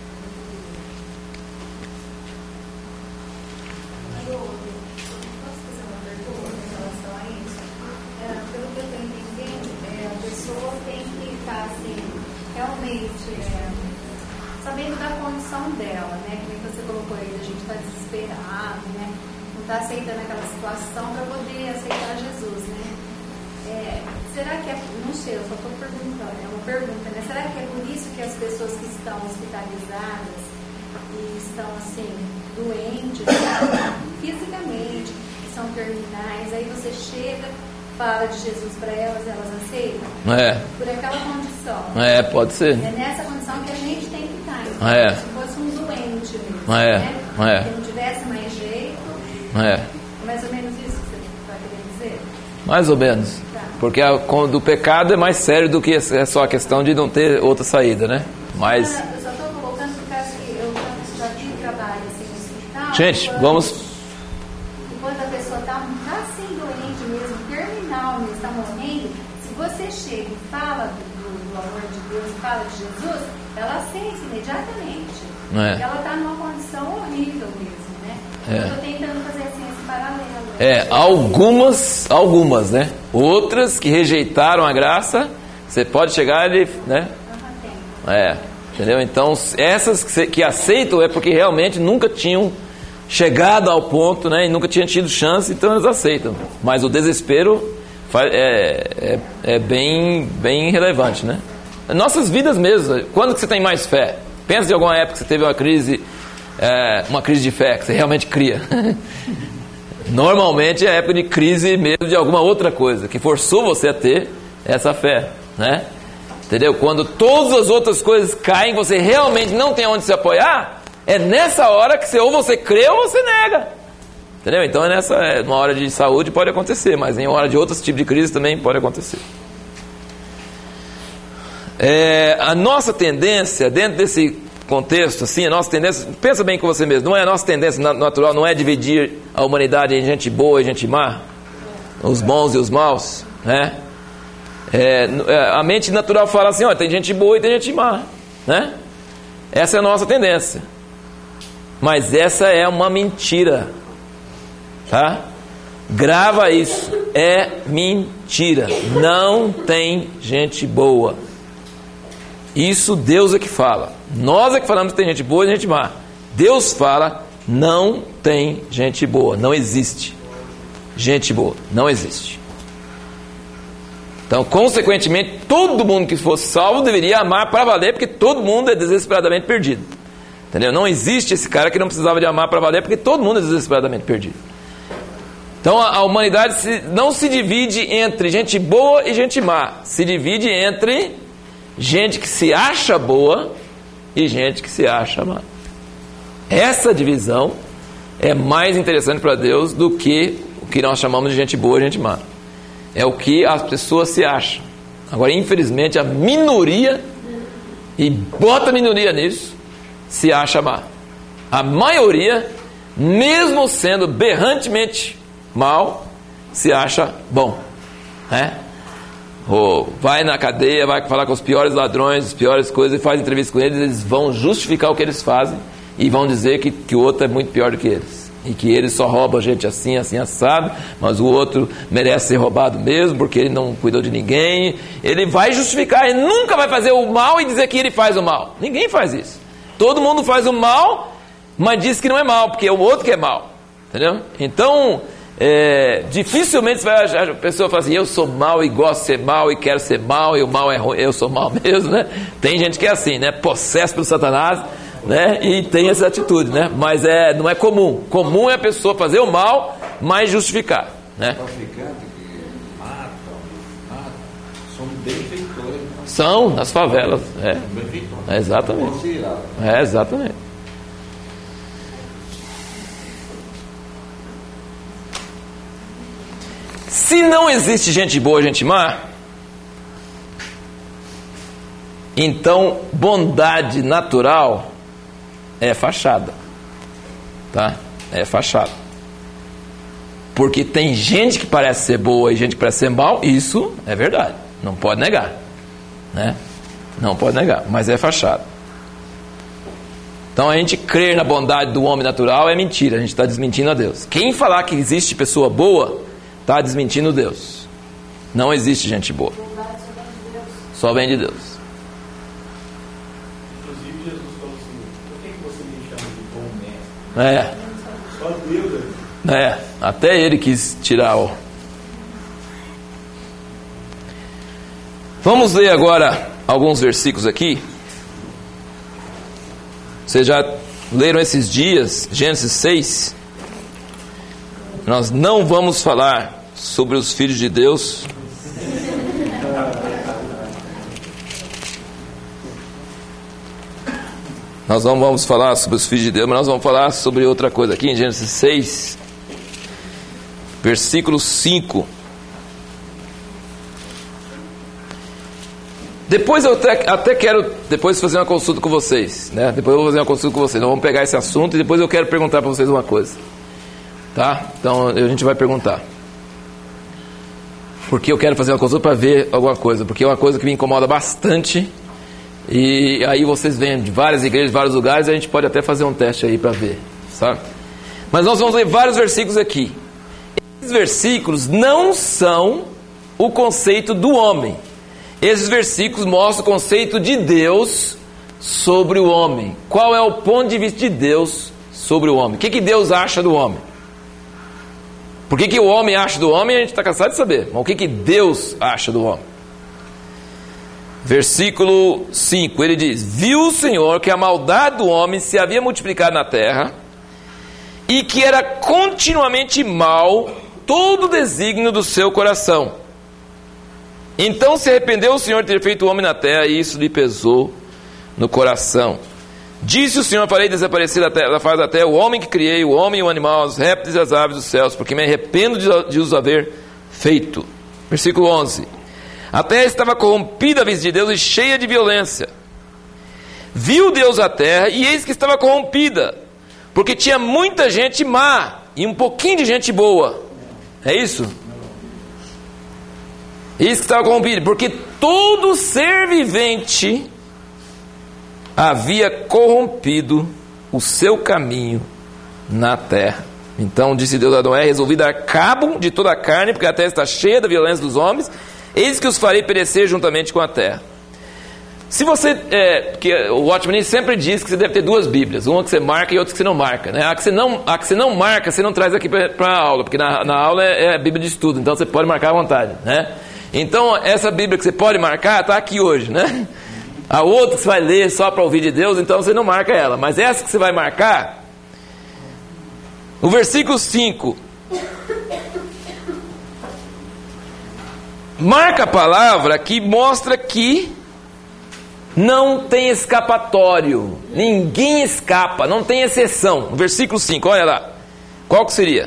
Aceitando aquela situação para poder aceitar Jesus, né? É, será que é, não sei, eu só estou perguntando, é uma pergunta, né? Será que é por isso que as pessoas que estão hospitalizadas e estão assim, doentes, né? fisicamente, que são terminais, aí você chega, fala de Jesus para elas, elas aceitam? É. Por aquela condição. É, pode ser. É nessa condição que a gente tem que estar. Então, é. Se fosse um doente mesmo, é. né? É. Que não tivesse mais jeito. É. Mais ou menos isso que você está querendo dizer? Mais ou menos. Tá. Porque a, do pecado é mais sério do que é só a questão de não ter outra saída, né? Mas... Eu só estou colocando por causa que eu já, já tive trabalho assim no hospital. Gente, quando, vamos... Quando a pessoa está tá assim doente mesmo, terminal mesmo, está morrendo, se você chega e fala do, do amor de Deus, fala de Jesus, ela sente imediatamente. É. Porque ela está numa condição horrível mesmo, né? É. Eu estou tentando fazer assim esse paralelo. É, algumas, algumas, né? Outras que rejeitaram a graça, você pode chegar e, né? É, entendeu? Então, essas que, que aceitam é porque realmente nunca tinham chegado ao ponto, né? E nunca tinham tido chance, então elas aceitam. Mas o desespero é, é, é bem, bem relevante, né? Nossas vidas mesmo, quando que você tem mais fé? Pensa em alguma época que você teve uma crise, é, uma crise de fé, que você realmente cria. Normalmente é a época de crise mesmo de alguma outra coisa, que forçou você a ter essa fé, né? Entendeu? Quando todas as outras coisas caem, você realmente não tem onde se apoiar, é nessa hora que você, ou você crê ou você nega. Entendeu? Então é nessa, é, numa hora de saúde pode acontecer, mas em hora de outros tipos de crise também pode acontecer. É, a nossa tendência, dentro desse contexto, assim, a nossa tendência, pensa bem com você mesmo, não é a nossa tendência natural, não é dividir a humanidade em gente boa e gente má, os bons e os maus, né? É, a mente natural fala assim, ó, tem gente boa e tem gente má, né? Essa é a nossa tendência. Mas essa é uma mentira, tá? Grava isso, é mentira. Não tem gente boa. Isso Deus é que fala. Nós é que falamos que tem gente boa e gente má. Deus fala, não tem gente boa, não existe gente boa, não existe. Então, consequentemente, todo mundo que fosse salvo deveria amar para valer, porque todo mundo é desesperadamente perdido. Entendeu? Não existe esse cara que não precisava de amar para valer, porque todo mundo é desesperadamente perdido. Então, a, a humanidade se, não se divide entre gente boa e gente má. Se divide entre gente que se acha boa e gente que se acha má. Essa divisão é mais interessante para Deus do que o que nós chamamos de gente boa e gente má. É o que as pessoas se acham. Agora, infelizmente, a minoria, e bota a minoria nisso, se acha má. A maioria, mesmo sendo berrantemente mal, se acha bom, né? Ou vai na cadeia, vai falar com os piores ladrões, as piores coisas, e faz entrevista com eles, eles vão justificar o que eles fazem e vão dizer que, que o outro é muito pior do que eles. E que ele só rouba gente assim, assim, assado, mas o outro merece ser roubado mesmo, porque ele não cuidou de ninguém. Ele vai justificar, ele nunca vai fazer o mal e dizer que ele faz o mal. Ninguém faz isso. Todo mundo faz o mal, mas diz que não é mal, porque é o outro que é mal. Entendeu? Então, é, dificilmente você vai achar, a pessoa fala assim, eu sou mal e gosto de ser mal e quero ser mal, e o mal é ruim, eu sou mal mesmo, né? Tem gente que é assim, né? Possesso pelo Satanás, né? E tem essa atitude, né? Mas é, não é comum. Comum é a pessoa fazer o mal, mas justificar, né? Traficantes que matam, matam, são benfeitores. São nas favelas, é. Benfeitores. É exatamente. É exatamente. Se não existe gente boa e gente má, então bondade natural é fachada, tá? É fachada. Porque tem gente que parece ser boa e gente que parece ser mal, isso é verdade, não pode negar, né? Não pode negar, mas é fachada. Então a gente crer na bondade do homem natural é mentira, a gente está desmentindo a Deus. Quem falar que existe pessoa boa, está desmentindo Deus. Não existe gente boa, só vem de Deus. É. Só Deus. É, até ele quis tirar o. Vamos ler agora alguns versículos aqui. Vocês já leram esses dias, Gênesis seis. Nós não vamos falar sobre os filhos de Deus. Nós não vamos falar sobre os filhos de Deus, mas nós vamos falar sobre outra coisa aqui em Gênesis seis, versículo cinco. Depois eu até, até quero depois fazer uma consulta com vocês, né? Depois eu vou fazer uma consulta com vocês. Nós vamos pegar esse assunto e depois eu quero perguntar para vocês uma coisa, tá? Então a gente vai perguntar. Porque eu quero fazer uma consulta para ver alguma coisa, porque é uma coisa que me incomoda bastante. E aí vocês vêm de várias igrejas, de vários lugares, a gente pode até fazer um teste aí para ver, sabe? Mas nós vamos ler vários versículos aqui. Esses versículos não são o conceito do homem. Esses versículos mostram o conceito de Deus sobre o homem. Qual é o ponto de vista de Deus sobre o homem? O que, que Deus acha do homem? Por que, que o homem acha do homem, a gente está cansado de saber. Mas o que, que Deus acha do homem? Versículo cinco, ele diz: viu o Senhor que a maldade do homem se havia multiplicado na terra, e que era continuamente mal todo o desígnio do seu coração. Então se arrependeu o Senhor de ter feito o homem na terra, e isso lhe pesou no coração. Disse o Senhor: farei desaparecer da, terra, da face da terra o homem que criei, o homem e o animal, os répteis e as aves dos céus, porque me arrependo de, de os haver feito. Versículo onze. A terra estava corrompida à vista de Deus e cheia de violência. Viu Deus a terra, e eis que estava corrompida, porque tinha muita gente má e um pouquinho de gente boa. É isso? Isso que estava corrompido, porque todo ser vivente havia corrompido o seu caminho na terra. Então disse Deus a Noé: resolvi dar cabo de toda a carne, porque a terra está cheia da violência dos homens, eis que os farei perecer juntamente com a terra. Se você, é, que o Watchman sempre diz que você deve ter duas Bíblias, uma que você marca e outra que você não marca, né? A que você não, a que você não marca, você não traz aqui para a aula, porque na, na aula é, é a Bíblia de estudo, então você pode marcar à vontade, né? Então essa Bíblia que você pode marcar está aqui hoje, né? A outra que você vai ler só para ouvir de Deus, então você não marca ela, mas essa que você vai marcar, o versículo cinco, marca a palavra que mostra que não tem escapatório, ninguém escapa, não tem exceção. Versículo cinco, olha lá, qual que seria?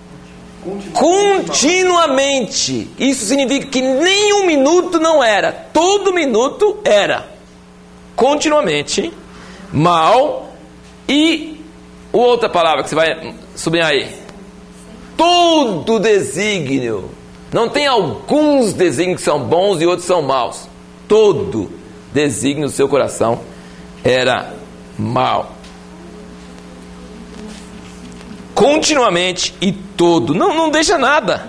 Continuamente. Isso significa que nem um minuto não era, todo minuto era. Continuamente, mal. E outra palavra que você vai sublinhar aí, todo desígnio. Não tem alguns desígnios que são bons e outros são maus. Todo desígnio do seu coração era mal. Continuamente e todo. Não, não deixa nada.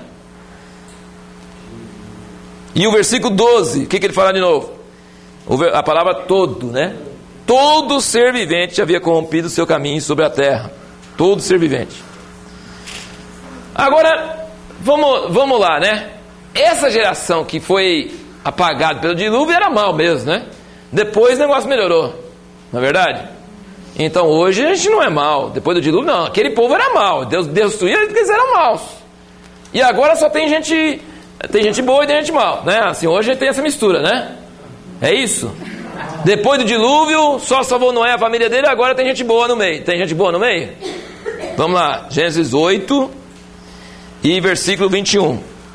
E o versículo doze, o que, que ele fala de novo? A palavra todo, né? Todo ser vivente havia corrompido o seu caminho sobre a terra. Todo ser vivente. Agora, vamos, vamos lá, né? Essa geração que foi apagada pelo dilúvio era mal mesmo, né? Depois o negócio melhorou, não é verdade? Então hoje a gente não é mal. Depois do dilúvio, não. Aquele povo era mal. Deus destruiu eles porque eles eram maus. E agora só tem gente, tem gente boa e tem gente mal, né? Assim, hoje tem essa mistura, né? É isso? Depois do dilúvio, só salvou Noé, a família dele, agora tem gente boa no meio. Tem gente boa no meio? Vamos lá, Gênesis oito e versículo vinte e um.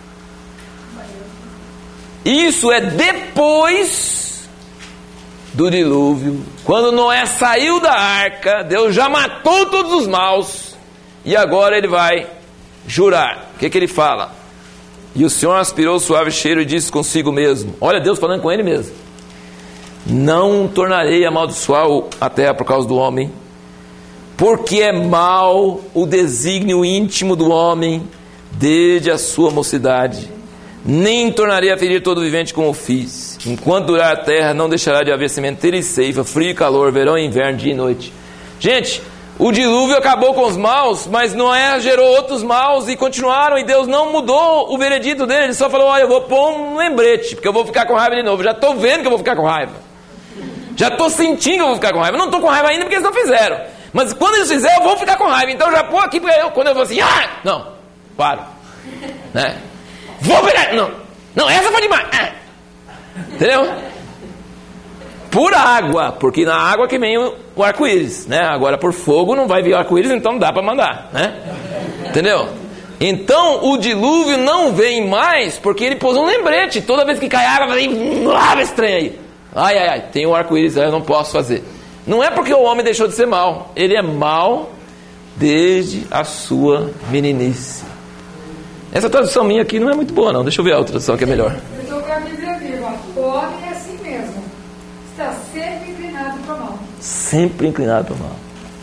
Isso é depois do dilúvio. Quando Noé saiu da arca, Deus já matou todos os maus. E agora ele vai jurar. O que, que ele fala? E o Senhor aspirou o suave cheiro e disse consigo mesmo. Olha Deus falando com ele mesmo: não tornarei a amaldiçoar a terra por causa do homem, porque é mau o desígnio íntimo do homem desde a sua mocidade. Nem tornarei a ferir todo vivente como fiz. Enquanto durar a terra, não deixará de haver sementeira e ceifa, frio e calor, verão e inverno, dia e noite. Gente, o dilúvio acabou com os maus, mas Noé gerou outros maus e continuaram, e Deus não mudou o veredito dele. Ele só falou: olha, eu vou pôr um lembrete, porque eu vou ficar com raiva de novo. Já estou vendo que eu vou ficar com raiva. Já estou sentindo que eu vou ficar com raiva. Não estou com raiva ainda porque eles não fizeram. Mas quando eles fizerem, eu vou ficar com raiva. Então já pôr aqui, porque eu, quando eu vou assim, ah, não, paro. Né? Vou pegar, não, não, essa foi demais. Ah. Entendeu? Por água, porque na água que vem o, o arco-íris, né? Agora por fogo não vai vir o arco-íris, então não dá para mandar, né? Entendeu? Então o dilúvio não vem mais porque ele pôs um lembrete. Toda vez que cai água, vai lava esse trem aí. Ai, ai, ai, tem o arco-íris, eu não posso fazer. Não é porque o homem deixou de ser mau. Ele é mau desde a sua meninice. Essa tradução minha aqui não é muito boa, não. Deixa eu ver a outra tradução que é melhor. Eu estou para dizer aqui, o homem é assim mesmo. Está sempre inclinado para o mal. Sempre inclinado para o mal.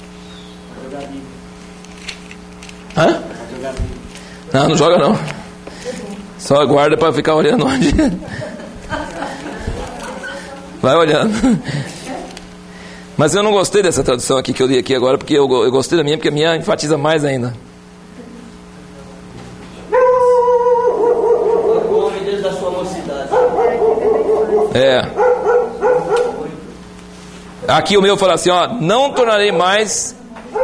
Hã? Não, não joga não. Só aguarda para ficar olhando onde. Vai olhando. Mas eu não gostei dessa tradução aqui que eu li aqui agora, porque eu, eu gostei da minha, porque a minha enfatiza mais ainda. É. Aqui o meu fala assim, ó, não tornarei mais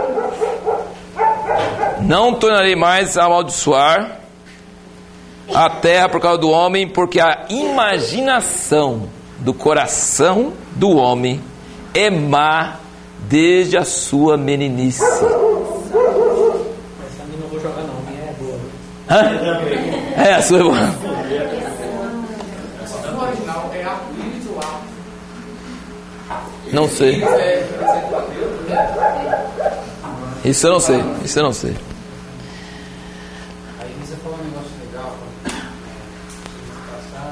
Não tornarei mais a amaldiçoar a terra por causa do homem, porque a imaginação do coração do homem é má desde a sua meninice. Essa não vou jogar não, minha é boa. Hã? É, a sua é boa. É arco-íris ou arco? Não sei. Isso eu não sei. Isso eu não sei. Aí você falou um negócio legal. Passado,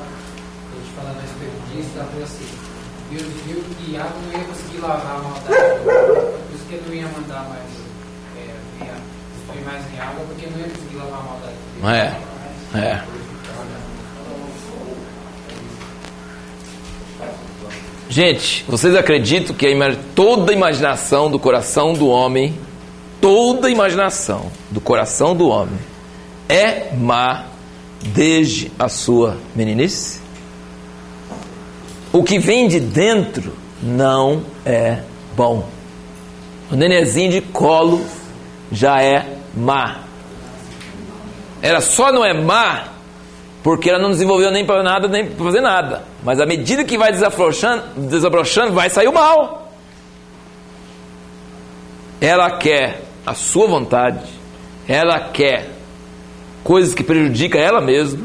evangelista falou assim, Deus viu que Iago não ia conseguir lavar a maldade do outro, por isso que ele não ia mandar mais, é, não ia destruir mais em água, porque não ia conseguir lavar a maldade dele. É, é. Gente, vocês acreditam que a imag... toda a imaginação do coração do homem, toda a imaginação do coração do homem é má desde a sua meninice? O que vem de dentro não é bom. O nenenzinho de colo já é má. Ela só não é má porque ela não desenvolveu nem para nada, nem para fazer nada. Mas à medida que vai desabrochando, desabrochando, vai sair o mal. Ela quer a sua vontade, ela quer coisas que prejudicam ela mesma,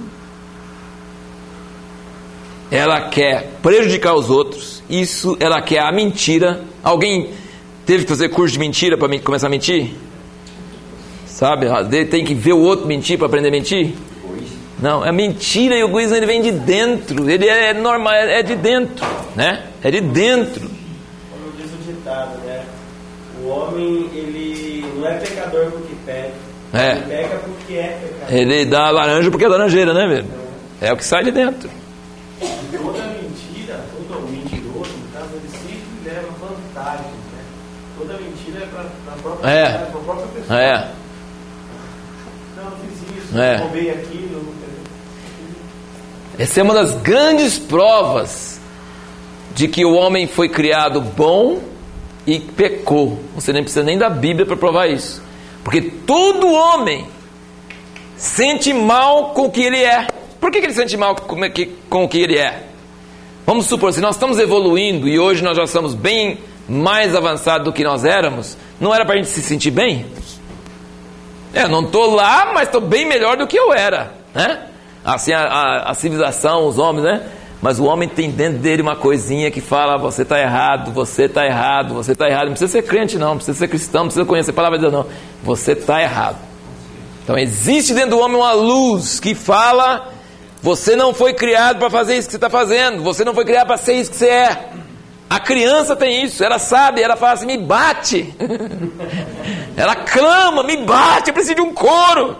ela quer prejudicar os outros, isso, ela quer a mentira. Alguém teve que fazer curso de mentira para começar a mentir? Sabe? Tem que ver o outro mentir para aprender a mentir? Não, a mentira e o egoísmo, ele vem de dentro, ele é normal, é de dentro, né? É de dentro. Como diz o ditado, né? O homem, ele não é pecador porque peca, É. ele peca porque é pecador. Ele dá laranja porque é laranjeira, né, velho? É o que sai de dentro. E toda mentira, todo mentiroso, no caso, ele sempre leva vantagem, né? Toda mentira é para a própria, É. para a própria pessoa. É. Não, eu fiz isso, É. roubei aquilo. Essa é uma das grandes provas de que o homem foi criado bom e pecou. Você nem precisa nem da Bíblia para provar isso. Porque todo homem sente mal com o que ele é. Por que, que ele sente mal com, com o que ele é? Vamos supor, se nós estamos evoluindo e hoje nós já estamos bem mais avançados do que nós éramos, não era para a gente se sentir bem? É, eu não estou lá, mas estou bem melhor do que eu era, né? Assim, a, a, a civilização, os homens, né? Mas o homem tem dentro dele uma coisinha que fala: você está errado, você está errado, você está errado. Não precisa ser crente, não, não precisa ser cristão, não precisa conhecer a palavra de Deus, não. Você está errado. Então existe dentro do homem uma luz que fala: você não foi criado para fazer isso que você está fazendo, você não foi criado para ser isso que você é. A criança tem isso, ela sabe, ela fala assim: me bate. Ela clama: me bate, eu preciso de um couro.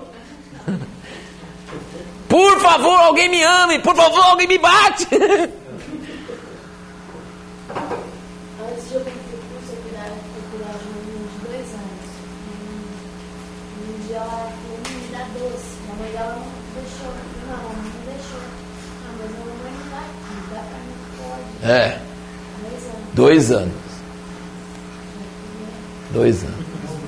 Por favor, alguém me ame, por favor, alguém me bate. Antes de eu vir para o curso, eu cuidava de um menino de dois anos. E um dia ela falou: me dá doce. A mãe dela não deixou. Não, a mãe não deixou. Ah, mas a mamãe não dá aqui, dá para mim, pode. É. Dois anos. Dois anos.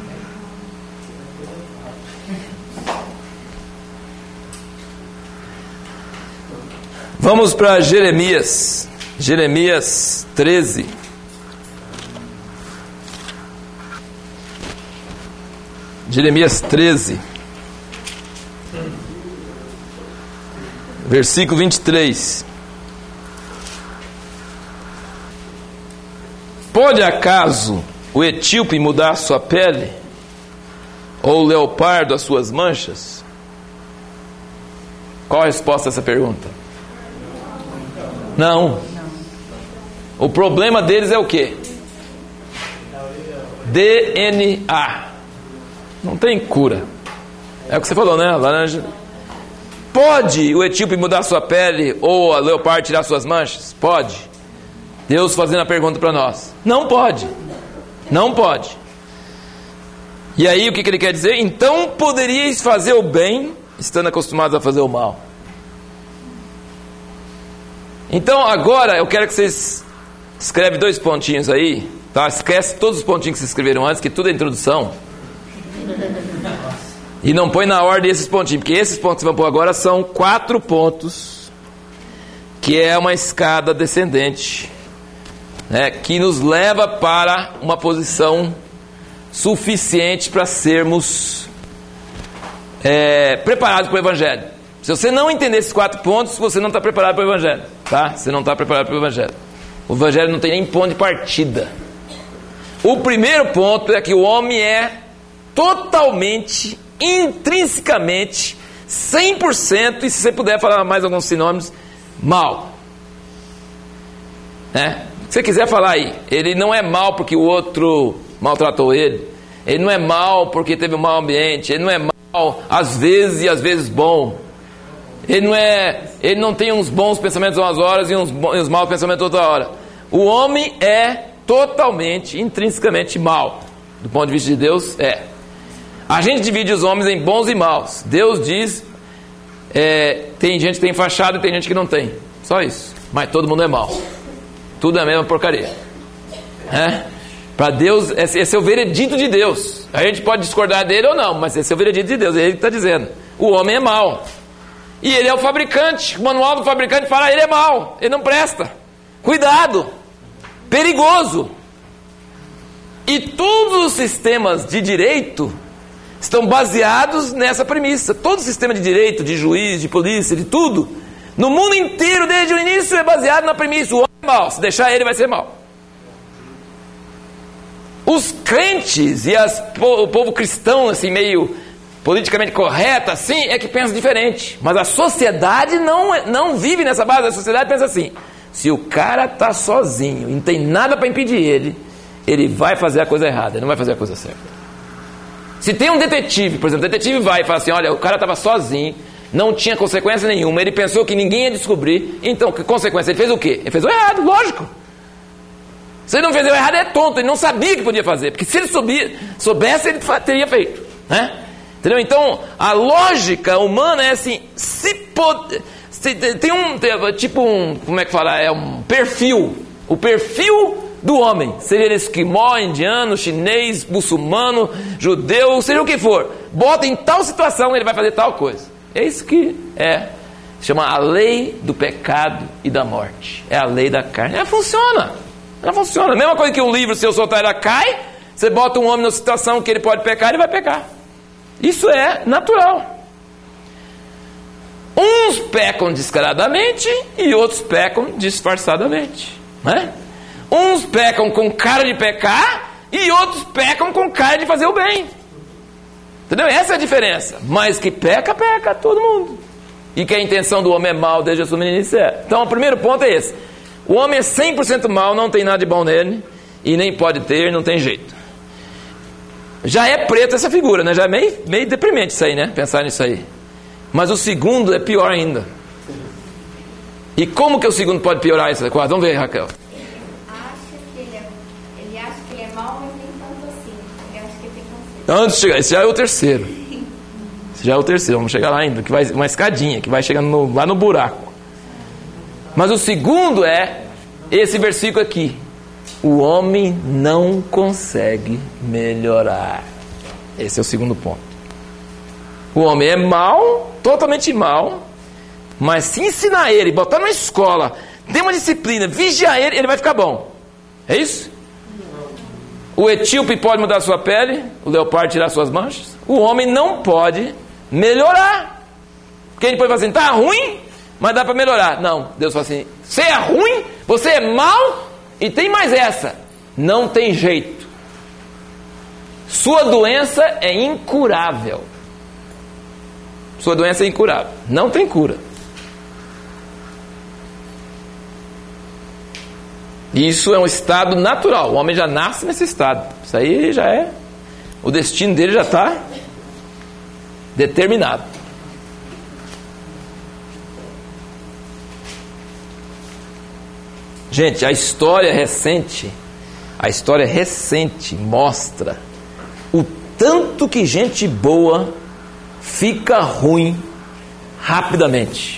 Vamos para Jeremias. Jeremias treze. Jeremias treze. Versículo vinte e três. Pode acaso o etíope mudar sua pele? Ou o leopardo as suas manchas? Qual a resposta a essa pergunta? Não. O problema deles é o quê? D N A. Não tem cura. É o que você falou, né? Laranja. Pode o etíope mudar sua pele ou a leopardo tirar suas manchas? Pode. Deus fazendo a pergunta para nós. Não pode. Não pode. E aí o que, que ele quer dizer? Então poderíeis fazer o bem estando acostumados a fazer o mal. Então agora eu quero que vocês escrevem dois pontinhos aí, tá? Esquece todos os pontinhos que vocês escreveram antes, que tudo é introdução. E não põe na ordem esses pontinhos, porque esses pontos que vocês vão pôr agora são quatro pontos, que é uma escada descendente, né, que nos leva para uma posição suficiente para sermos é, preparados para o Evangelho. Se você não entender esses quatro pontos, você não está preparado para o Evangelho, tá? Você não está preparado para o Evangelho. O Evangelho não tem nem ponto de partida. O primeiro ponto é que o homem é totalmente, intrinsecamente, cem por cento, e se você puder falar mais alguns sinônimos, mal. né? Se você quiser falar aí, ele não é mal porque o outro maltratou ele, ele não é mal porque teve um mau ambiente, ele não é mal às vezes e às vezes bom, ele não é, ele não tem uns bons pensamentos umas horas e uns, bons, uns maus pensamentos outra hora. O homem é totalmente, intrinsecamente mal, do ponto de vista de Deus. É, a gente divide os homens em bons e maus. Deus diz, é, tem gente que tem fachada e tem gente que não tem, só isso, mas todo mundo é mau, tudo é a mesma porcaria, é? Para Deus, esse é o veredito de Deus. A gente pode discordar dele ou não, mas esse é o veredito de Deus. Ele está dizendo, o homem é mau, e ele é o fabricante. O manual do fabricante fala, ele é mau, ele não presta, cuidado, perigoso. E todos os sistemas de direito estão baseados nessa premissa. Todo sistema de direito, de juiz, de polícia, de tudo, no mundo inteiro, desde o início, é baseado na premissa, o homem é mau, se deixar ele vai ser mau. Os crentes e as, o povo cristão, assim, meio politicamente correto, assim, é que pensa diferente. Mas a sociedade não, não vive nessa base. A sociedade pensa assim, se o cara está sozinho e não tem nada para impedir ele, ele vai fazer a coisa errada, ele não vai fazer a coisa certa. Se tem um detetive, por exemplo, o detetive vai e fala assim, olha, o cara estava sozinho, não tinha consequência nenhuma, ele pensou que ninguém ia descobrir, então, que consequência? Ele fez o quê? Ele fez o errado, lógico. Se ele não fez o errado, é tonto, ele não sabia que podia fazer, porque se ele subir, soubesse, ele teria feito, né? Entendeu? Então, a lógica humana é assim, se pode, se, tem um, tipo um, como é que fala, é um perfil, o perfil do homem, seja ele esquimó, indiano, chinês, muçulmano, judeu, seja o que for, bota em tal situação, ele vai fazer tal coisa. É isso que é, chama a lei do pecado e da morte, é a lei da carne, ela funciona. Ela funciona. A mesma coisa que um livro, se eu soltar, ela cai. Você bota um homem numa situação que ele pode pecar, ele vai pecar. Isso é natural. Uns pecam descaradamente e outros pecam disfarçadamente, né? Uns pecam com cara de pecar e outros pecam com cara de fazer o bem. Entendeu? Essa é a diferença. Mas que peca, peca, todo mundo. E que a intenção do homem é mal desde a sua meninice é. Então o primeiro ponto é esse. O homem é cem por cento mau, não tem nada de bom nele, e nem pode ter, não tem jeito. Já é preto essa figura, né? Já é meio, meio deprimente isso aí, né? Pensar nisso aí. Mas o segundo é pior ainda. E como que o segundo pode piorar isso? Vamos ver, Raquel. Ele acha que ele é, ele acha que ele é mau, mas nem tanto assim. Ele acha que ele tem conceito. Antes de chegar, esse já é o terceiro. Esse já é o terceiro, vamos chegar lá ainda, que vai, uma escadinha, que vai chegando no, lá no buraco. Mas o segundo é esse versículo aqui. O homem não consegue melhorar. Esse é o segundo ponto. O homem é mau, totalmente mau, mas se ensinar ele, botar numa escola, ter uma disciplina, vigiar ele, ele vai ficar bom. É isso? O etíope pode mudar sua pele, o leopardo tirar suas manchas. O homem não pode melhorar. Porque ele pode falar assim, tá ruim, mas dá para melhorar. Não, Deus fala assim, você é ruim, você é mau, e tem mais essa, não tem jeito. Sua doença é incurável. Sua doença é incurável, não tem cura. Isso é um estado natural, o homem já nasce nesse estado. Isso aí já é, o destino dele já está determinado. Gente, a história recente, a história recente mostra o tanto que gente boa fica ruim rapidamente.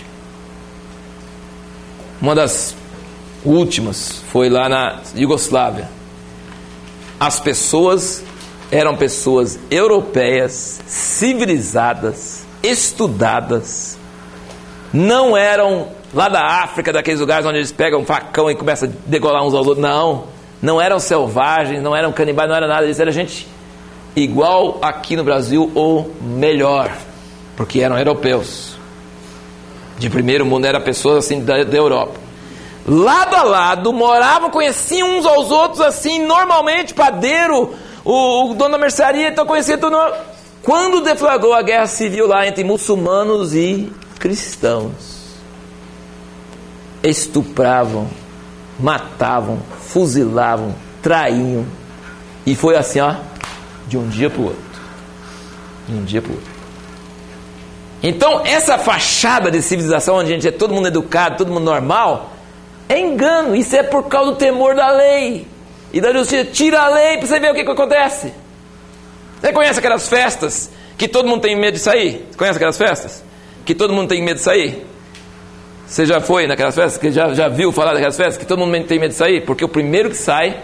Uma das últimas foi lá na Iugoslávia. As pessoas eram pessoas europeias, civilizadas, estudadas, não eram lá da África, daqueles lugares onde eles pegam um facão e começam a degolar uns aos outros. Não, não eram selvagens, não eram canibais, não era nada disso. Era gente igual aqui no Brasil ou melhor, porque eram europeus. De primeiro mundo, eram pessoas assim da, da Europa. Lado a lado, moravam, conheciam uns aos outros assim, normalmente, padeiro, o, o dono da mercearia, então conhecia tudo. Quando deflagrou a guerra civil lá entre muçulmanos e cristãos, estupravam, matavam, fuzilavam, traíam. E foi assim, ó, de um dia para o outro. De um dia para o outro. Então, essa fachada de civilização, onde a gente é todo mundo educado, todo mundo normal, é engano. Isso é por causa do temor da lei e da justiça. Tira a lei para você ver o que, que acontece. Você conhece aquelas festas que todo mundo tem medo de sair? Você conhece aquelas festas que todo mundo tem medo de sair? Você já foi naquelas festas? Que já, já viu falar daquelas festas que todo mundo tem medo de sair? Porque o primeiro que sai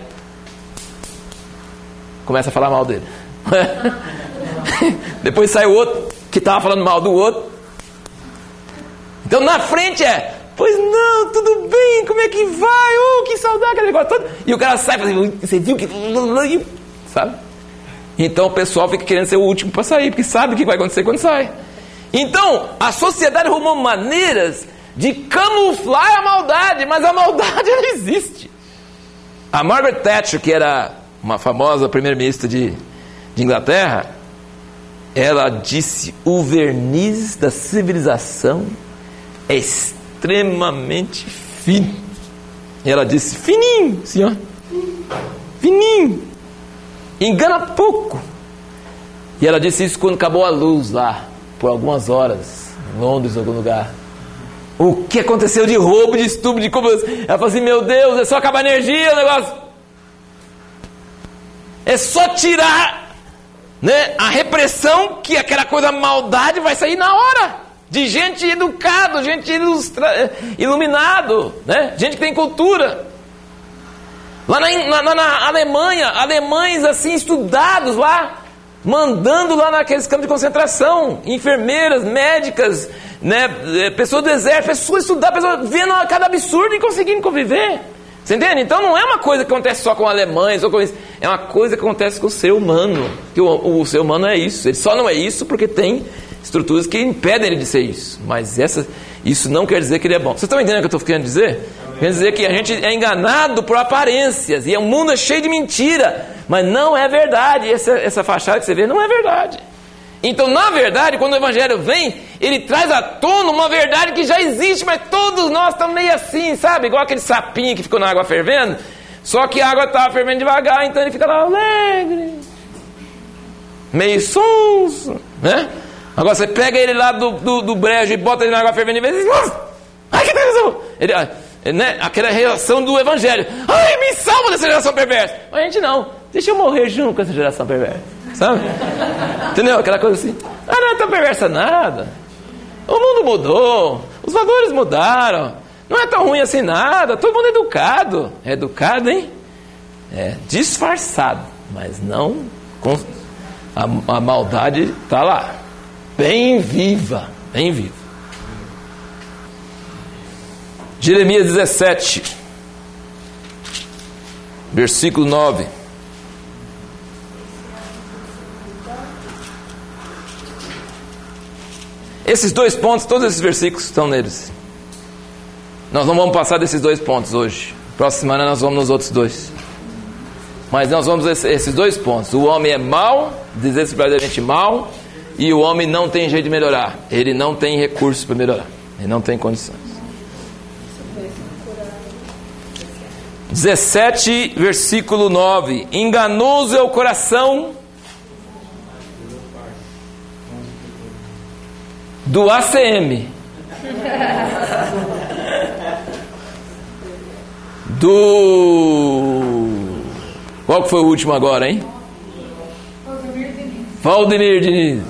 começa a falar mal dele. Depois sai o outro que estava falando mal do outro. Então na frente é: pois não, tudo bem, como é que vai? Oh, que saudade, aquele negócio todo. E o cara sai e fala assim: você viu que... Sabe? Então o pessoal fica querendo ser o último para sair, porque sabe o que vai acontecer quando sai. Então a sociedade arrumou maneiras de camuflar a maldade, mas a maldade ela existe. A Margaret Thatcher, que era uma famosa primeira-ministra de, de Inglaterra, ela disse: o verniz da civilização é extremamente fino. E ela disse: fininho, senhor, fininho, engana pouco. E ela disse isso quando acabou a luz lá, por algumas horas, em Londres, em algum lugar. O que aconteceu de roubo, de estupro, de como... Ela falou assim: meu Deus, é só acabar a energia, o negócio. É só tirar, né, a repressão, que aquela coisa, a maldade vai sair na hora. De gente educada, gente ilustra, iluminado, né? Gente que tem cultura. Lá na, na, na Alemanha, alemães assim estudados lá, mandando lá naqueles campos de concentração, enfermeiras, médicas, né, pessoas do exército, pessoas estudar, pessoas vendo cada absurdo e conseguindo conviver. Você entende? Então não é uma coisa que acontece só com alemães, ou com isso. É uma coisa que acontece com o ser humano. Que o, o ser humano é isso. Ele só não é isso porque tem estruturas que impedem ele de ser isso. Mas essa, isso não quer dizer que ele é bom. Vocês estão entendendo o que eu estou querendo dizer? Quer dizer que a gente é enganado por aparências. E o mundo é cheio de mentira. Mas não é verdade. Essa, essa fachada que você vê não é verdade. Então, na verdade, quando o Evangelho vem, ele traz à tona uma verdade que já existe, mas todos nós estamos meio assim, sabe? Igual aquele sapinho que ficou na água fervendo, só que a água estava fervendo devagar, então ele fica lá alegre, meio sonso, né? Agora você pega ele lá do, do, do brejo e bota ele na água fervendo e vê, ai, que televisão! Ele, né? Aquela reação do Evangelho: ai, me salva dessa geração perversa. Mas a gente não, deixa eu morrer junto com essa geração perversa. Sabe? Entendeu? Aquela coisa assim: ah, não é tão perversa nada. O mundo mudou, os valores mudaram, não é tão ruim assim nada, todo mundo é educado. É educado, hein? É disfarçado, mas não com... a, a maldade está lá, bem viva, bem viva. Jeremias dezessete, versículo nove. Esses dois pontos, todos esses versículos estão neles. Nós não vamos passar desses dois pontos hoje. Próxima semana nós vamos nos outros dois. Mas nós vamos esses dois pontos. O homem é mau, dizer-se para a gente mal, e o homem não tem jeito de melhorar. Ele não tem recursos para melhorar. Ele não tem condições. dezessete, versículo nove. Enganoso é o coração do A C M, do... Qual que foi o último agora, hein? Valdemir Diniz. Valdemir Diniz.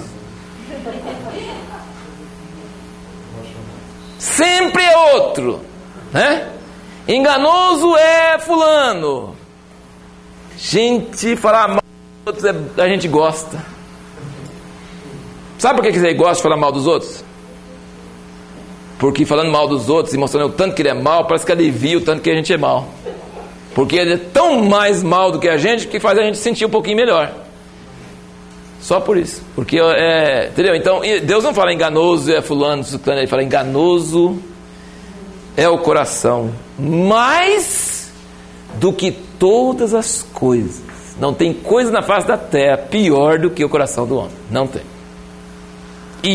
Sempre é outro, né? Enganoso é fulano. Gente, falar mal dos outros a gente gosta. Sabe por que você gosta de falar mal dos outros? Porque falando mal dos outros e mostrando o tanto que ele é mal, parece que alivia o tanto que a gente é mal. Porque ele é tão mais mal do que a gente, que faz a gente sentir um pouquinho melhor. Só por isso. Porque, é, entendeu? Então, Deus não fala enganoso é fulano, sultano, ele fala enganoso é o coração, mais do que todas as coisas. Não tem coisa na face da terra pior do que o coração do homem. Não tem. E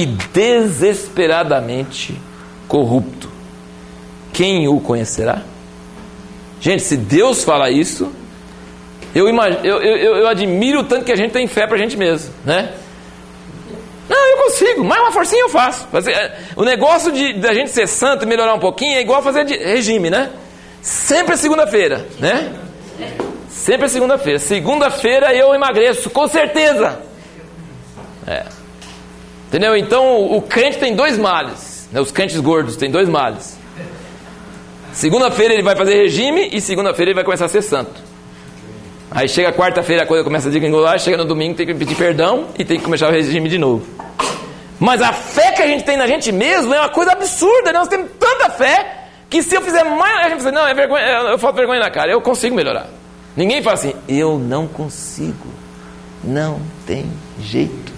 desesperadamente corrupto. Quem o conhecerá? Gente, se Deus fala isso, eu, imagino, eu, eu, eu admiro o tanto que a gente tem fé pra gente mesmo, né? Não, eu consigo, mais uma forcinha eu faço. O negócio de da gente ser santo e melhorar um pouquinho é igual fazer regime, né? Sempre é segunda-feira, né? Sempre é segunda-feira. Segunda-feira eu emagreço, com certeza. É. Entendeu? Então o crente tem dois males, né? Os crentes gordos têm dois males. Segunda-feira ele vai fazer regime e segunda-feira ele vai começar a ser santo. Aí chega quarta-feira a coisa começa a degringolar, chega no domingo tem que pedir perdão e tem que começar o regime de novo. Mas a fé que a gente tem na gente mesmo é uma coisa absurda. Nós temos tanta fé que se eu fizer mais, a gente fala, não, é vergonha, eu falto vergonha na cara, eu consigo melhorar. Ninguém fala assim, eu não consigo, não tem jeito.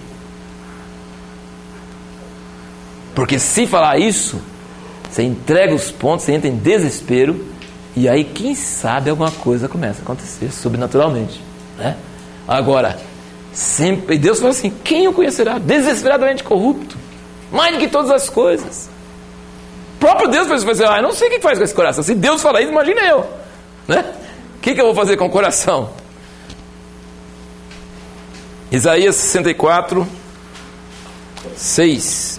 Porque se falar isso, você entrega os pontos, você entra em desespero, e aí quem sabe alguma coisa começa a acontecer sobrenaturalmente, né? Agora, sempre, Deus fala assim, quem o conhecerá? Desesperadamente corrupto, mais do que todas as coisas. O próprio Deus faz assim, ah, eu não sei o que faz com esse coração. Se Deus falar isso, imagina eu, né? O que, que eu vou fazer com o coração? Isaías sessenta e quatro, seis.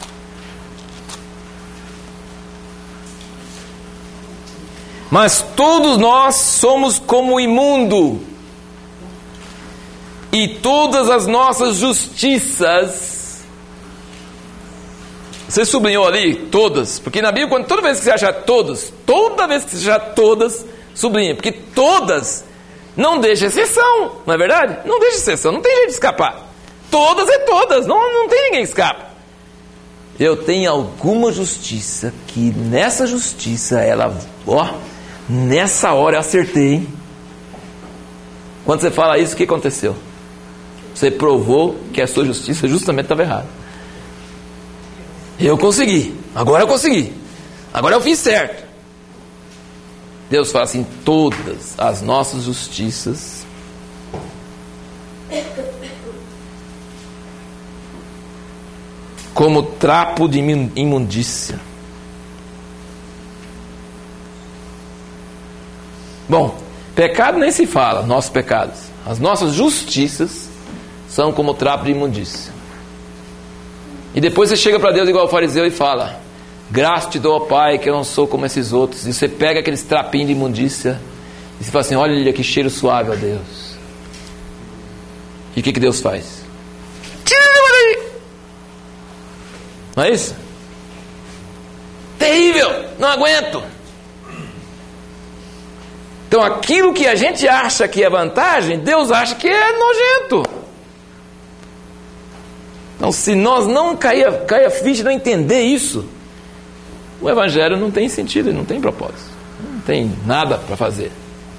Mas todos nós somos como imundo, e todas as nossas justiças. Você sublinhou ali todas, porque na Bíblia, quando, toda vez que você achar todas, toda vez que você achar todas, sublinha, porque todas não deixa exceção, não é verdade? Não deixa exceção, não tem jeito de escapar. Todas é todas, não, não tem ninguém que escapa. Eu tenho alguma justiça que nessa justiça ela, ó, nessa hora eu acertei, hein? Quando você fala isso, o que aconteceu? Você provou que a sua justiça justamente estava errada. Eu consegui, agora eu consegui, agora eu fiz certo. Deus fala assim, todas as nossas justiças como trapo de imundícia. Bom, pecado nem se fala, nossos pecados. As nossas justiças são como trapo de imundícia. E depois você chega para Deus igual o fariseu e fala, graças te dou, ó Pai, que eu não sou como esses outros. E você pega aqueles trapinhos de imundícia e você fala assim, olha que cheiro suave, ó Deus. E o que, que Deus faz? Tira daí! Não é isso? Terrível! Não aguento! Então aquilo que a gente acha que é vantagem, Deus acha que é nojento. Então se nós não cair a, cair a ficha, não entender isso, o Evangelho não tem sentido, não tem propósito, não tem nada para fazer.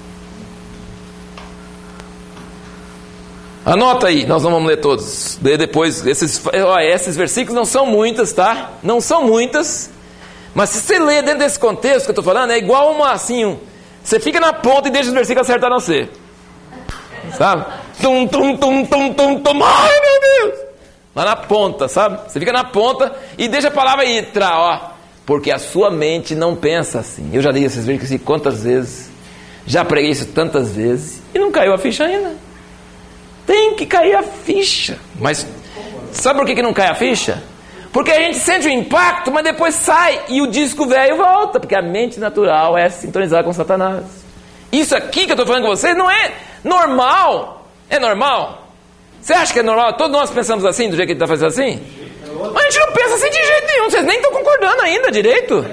Anota aí, nós não vamos ler todos, lê depois, esses, ó, esses versículos não são muitas, tá? Não são muitas, mas se você ler dentro desse contexto que eu estou falando, é igual uma assim, um, você fica na ponta e deixa os versículos acertar você, sabe? Tum, tum, tum, tum, tum, tum, ai meu Deus! Lá na ponta, sabe? Você fica na ponta e deixa a palavra entrar, ó. Porque a sua mente não pensa assim. Eu já dei esses versículos assim quantas vezes, já preguei isso tantas vezes e não caiu a ficha ainda. Tem que cair a ficha. Mas sabe por que, que não cai a ficha? Porque a gente sente o impacto, mas depois sai e o disco velho volta. Porque a mente natural é sintonizar com Satanás. Isso aqui que eu estou falando com vocês não é normal. É normal? Você acha que é normal? Todos nós pensamos assim, do jeito que ele está fazendo assim? Mas a gente não pensa assim de jeito nenhum. Vocês nem estão concordando ainda direito.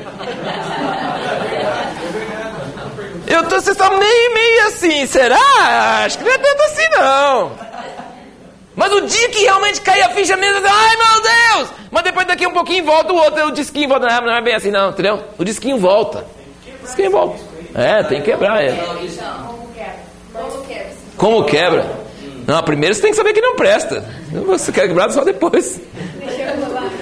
Eu tô, vocês estão meio, meio assim. Será? Acho que não é tanto assim, não. Mas o dia que realmente cair a ficha mesmo, ai meu Deus! Mas depois daqui um pouquinho volta o outro, o disquinho volta. Não, não é bem assim, não, entendeu? O disquinho volta. O disquinho volta. É, tem que quebrar ele. Como quebra? Não, primeiro você tem que saber que não presta. Você quer quebrar só depois. Deixa eu falar.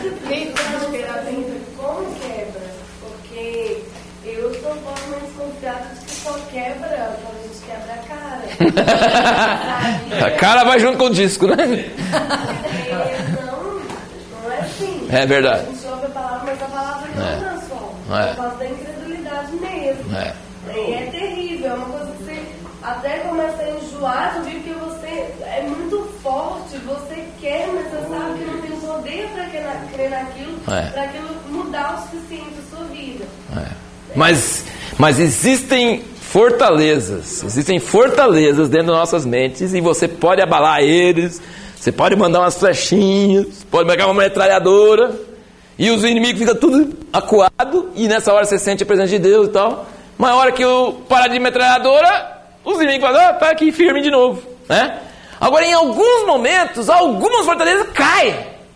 Como quebra? Porque eu estou um pouco mais desconfiado de que só quebra quando a gente quebra a cara. A cara vai junto com o disco, né? É, não, não é assim. É verdade. A gente ouve a palavra, mas a palavra não é. transforma. É. Por causa da incredulidade mesmo. É. E é terrível, é uma coisa que você até começa a enjoar, porque você é muito forte, você quer, mas você sabe que não tem poder para crer naquilo, é. para aquilo mudar o suficiente a sua vida. É. Mas, mas existem fortalezas, existem fortalezas dentro das nossas mentes e você pode abalar eles, você pode mandar umas flechinhas, pode pegar uma metralhadora e os inimigos ficam tudo acuado e nessa hora você sente a presença de Deus e tal. Mas a hora que eu parar de metralhadora, os inimigos falam, ah, tá aqui firme de novo, né? Agora, em alguns momentos, algumas fortalezas caem,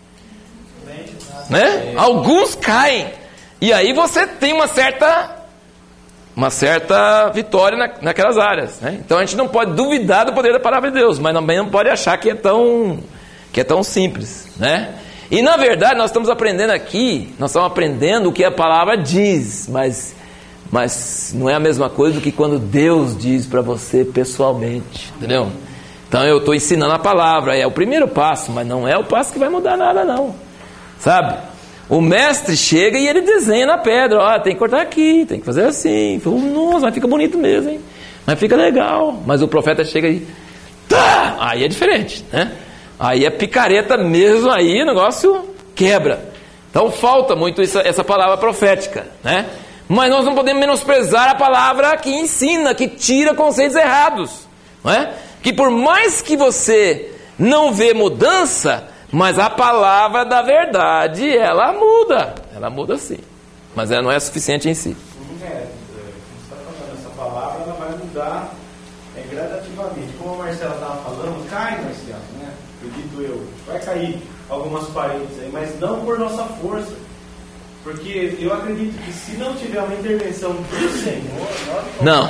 né? Alguns caem. E aí você tem uma certa, uma certa vitória na, naquelas áreas, né? Então a gente não pode duvidar do poder da palavra de Deus, mas também não pode achar que é tão, que é tão simples, né? E na verdade nós estamos aprendendo aqui, nós estamos aprendendo o que a palavra diz, mas... Mas não é a mesma coisa do que quando Deus diz para você pessoalmente, entendeu? Então eu estou ensinando a palavra, é o primeiro passo, mas não é o passo que vai mudar nada não, sabe? O mestre chega e ele desenha na pedra, ó, tem que cortar aqui, tem que fazer assim. Falo, nossa, mas fica bonito mesmo, hein? Mas fica legal. Mas o profeta chega e... Tá! Aí é diferente, né? Aí é picareta mesmo, aí o negócio quebra. Então falta muito essa, essa palavra profética, né? Mas nós não podemos menosprezar a palavra que ensina, que tira conceitos errados, não é? Que por mais que você não vê mudança, mas a palavra da verdade, ela muda, ela muda sim, mas ela não é suficiente em si. É, você está falando, essa palavra ela vai mudar é, gradativamente, como a Marcela estava falando, cai, Marcela, né? Acredito eu, vai cair algumas paredes aí, mas não por nossa força. Porque eu acredito que se não tiver uma intervenção do Senhor... Não,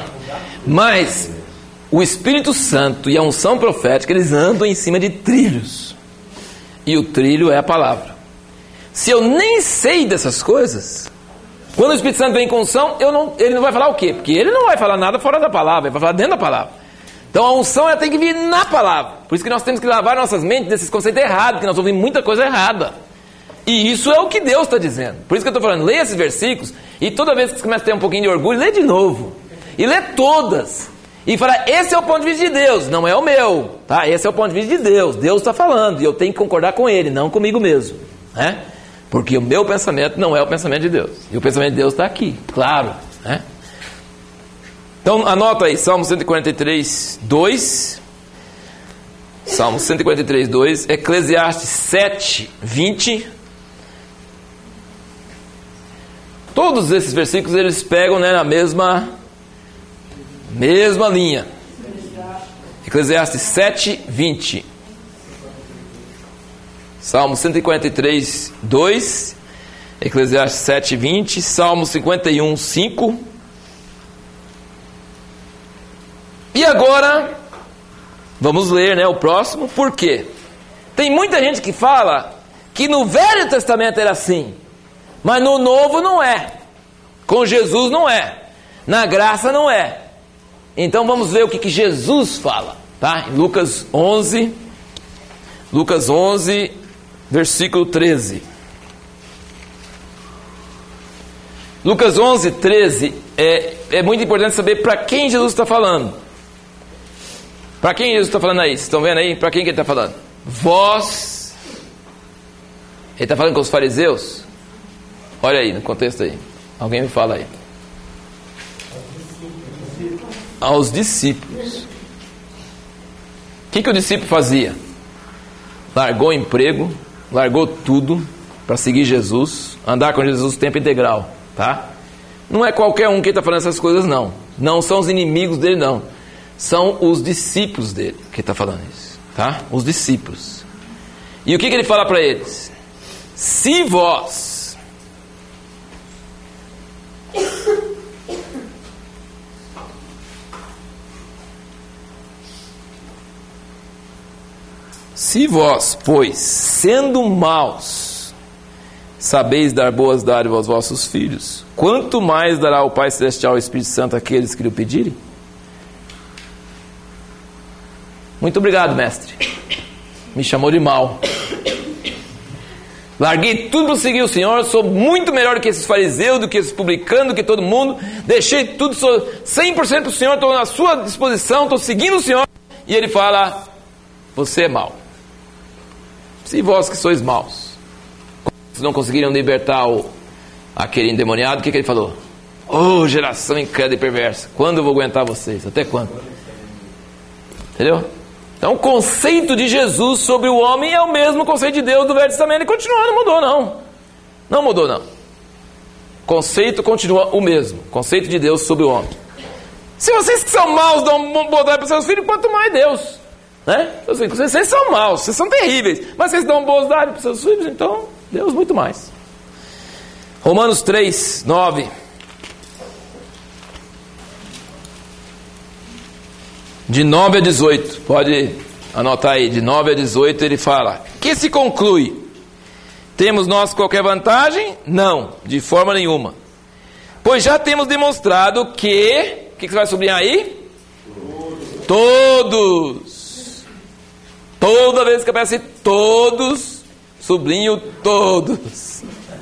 mas o Espírito Santo e a unção profética, eles andam em cima de trilhos. E o trilho é a palavra. Se eu nem sei dessas coisas, quando o Espírito Santo vem com unção, eu não, ele não vai falar o quê? Porque ele não vai falar nada fora da palavra, ele vai falar dentro da palavra. Então a unção ela tem que vir na palavra. Por isso que nós temos que lavar nossas mentes desses conceitos errados, que nós ouvimos muita coisa errada. E isso é o que Deus está dizendo. Por isso que eu estou falando, leia esses versículos e toda vez que você começa a ter um pouquinho de orgulho, lê de novo. E lê todas. E fala, esse é o ponto de vista de Deus, não é o meu. Tá? Esse é o ponto de vista de Deus. Deus está falando e eu tenho que concordar com Ele, não comigo mesmo. Né? Porque o meu pensamento não é o pensamento de Deus. E o pensamento de Deus está aqui, claro. Né? Então anota aí, Salmo cento e quarenta e três, dois. Salmo cento e quarenta e três, dois. Eclesiastes sete, vinte. Todos esses versículos eles pegam, né, na mesma, mesma linha. Eclesiastes sete, vinte. Salmo cento e quarenta e três, dois. Eclesiastes sete, vinte. Salmo cinquenta e um, cinco. E agora, vamos ler, né, o próximo. Por quê? Tem muita gente que fala que no Velho Testamento era assim. Mas no Novo não é. Com Jesus não é. Na graça não é. Então vamos ver o que, que Jesus fala. Tá? Em Lucas onze. Lucas onze, versículo treze. Lucas onze, treze. É, é muito importante saber para quem Jesus está falando. Para quem Jesus está falando aí? Vocês estão vendo aí? Para quem que ele está falando? Vós. Ele está falando com os fariseus? Olha aí, no contexto aí. Alguém me fala aí. Aos discípulos. O que, que o discípulo fazia? Largou o emprego, largou tudo para seguir Jesus, andar com Jesus o tempo integral, tá? Não é qualquer um que está falando essas coisas, não. Não são os inimigos dele, não. São os discípulos dele que está falando isso, tá? Os discípulos. E o que, que ele fala para eles? Se vós... Se vós, pois, sendo maus, sabeis dar boas dádivas aos vossos filhos, quanto mais dará o Pai Celestial o Espírito Santo àqueles que lhe o pedirem? Muito obrigado, mestre. Me chamou de mal. Larguei tudo para seguir o Senhor, sou muito melhor do que esses fariseus, do que esses publicanos, do que todo mundo. Deixei tudo, sou cem por cento para o Senhor, estou na sua disposição, estou seguindo o Senhor. E ele fala, você é mau. Se vós que sois maus, vocês não conseguiram libertar o, aquele endemoniado, o que, que ele falou? Oh, geração incrédula e perversa, quando eu vou aguentar vocês? Até quando? Entendeu? Então o conceito de Jesus sobre o homem é o mesmo conceito de Deus do Velho Testamento e continua, não mudou não. Não mudou não. O conceito continua o mesmo. O conceito de Deus sobre o homem. Se vocês que são maus dão bondade para os seus filhos, quanto mais Deus. Né? Vocês são maus, vocês são terríveis, mas vocês dão bondade para os seus filhos, então Deus muito mais. Romanos três, nove. De nove a dezoito, pode anotar aí, de nove a dezoito ele fala, que se conclui? Temos nós qualquer vantagem? Não, de forma nenhuma. Pois já temos demonstrado que, o que, que você vai sublinhar aí? Todos. Toda vez que aparece todos, sublinho todos.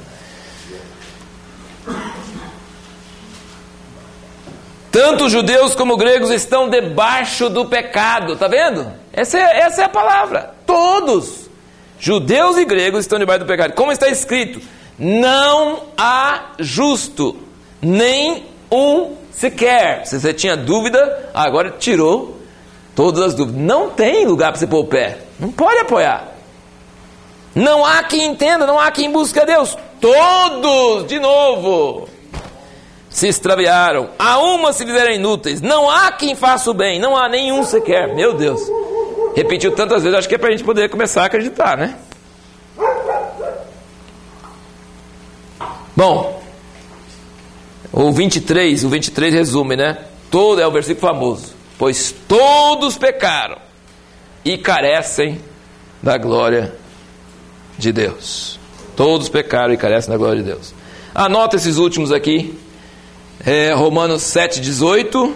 Tanto judeus como gregos estão debaixo do pecado. Está vendo? Essa é, essa é a palavra. Todos. Judeus e gregos estão debaixo do pecado. Como está escrito? Não há justo, nem um sequer. Se você tinha dúvida, agora tirou todas as dúvidas. Não tem lugar para você pôr o pé. Não pode apoiar. Não há quem entenda, não há quem busque a Deus. Todos, de novo, se extraviaram, a uma se fizeram inúteis, não há quem faça o bem, não há nenhum sequer. Meu Deus, repetiu tantas vezes, acho que é para a gente poder começar a acreditar, né? Bom, o vinte e três, o vinte e três resume, né? Todo é o versículo famoso, pois todos pecaram e carecem da glória de Deus. Todos pecaram e carecem da glória de Deus. Anota esses últimos aqui. É, Romanos sete, dezoito,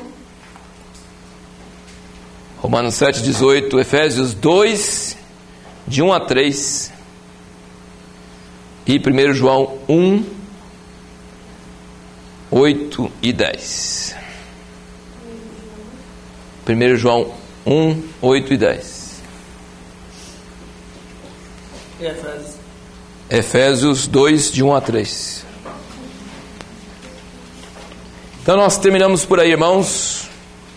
Romanos sete, dezoito, Efésios dois, de um a três, e primeiro João um, oito e dez. primeiro João um, oito e dez. E Efésios? Efésios dois, de um a três. Então nós terminamos por aí, irmãos.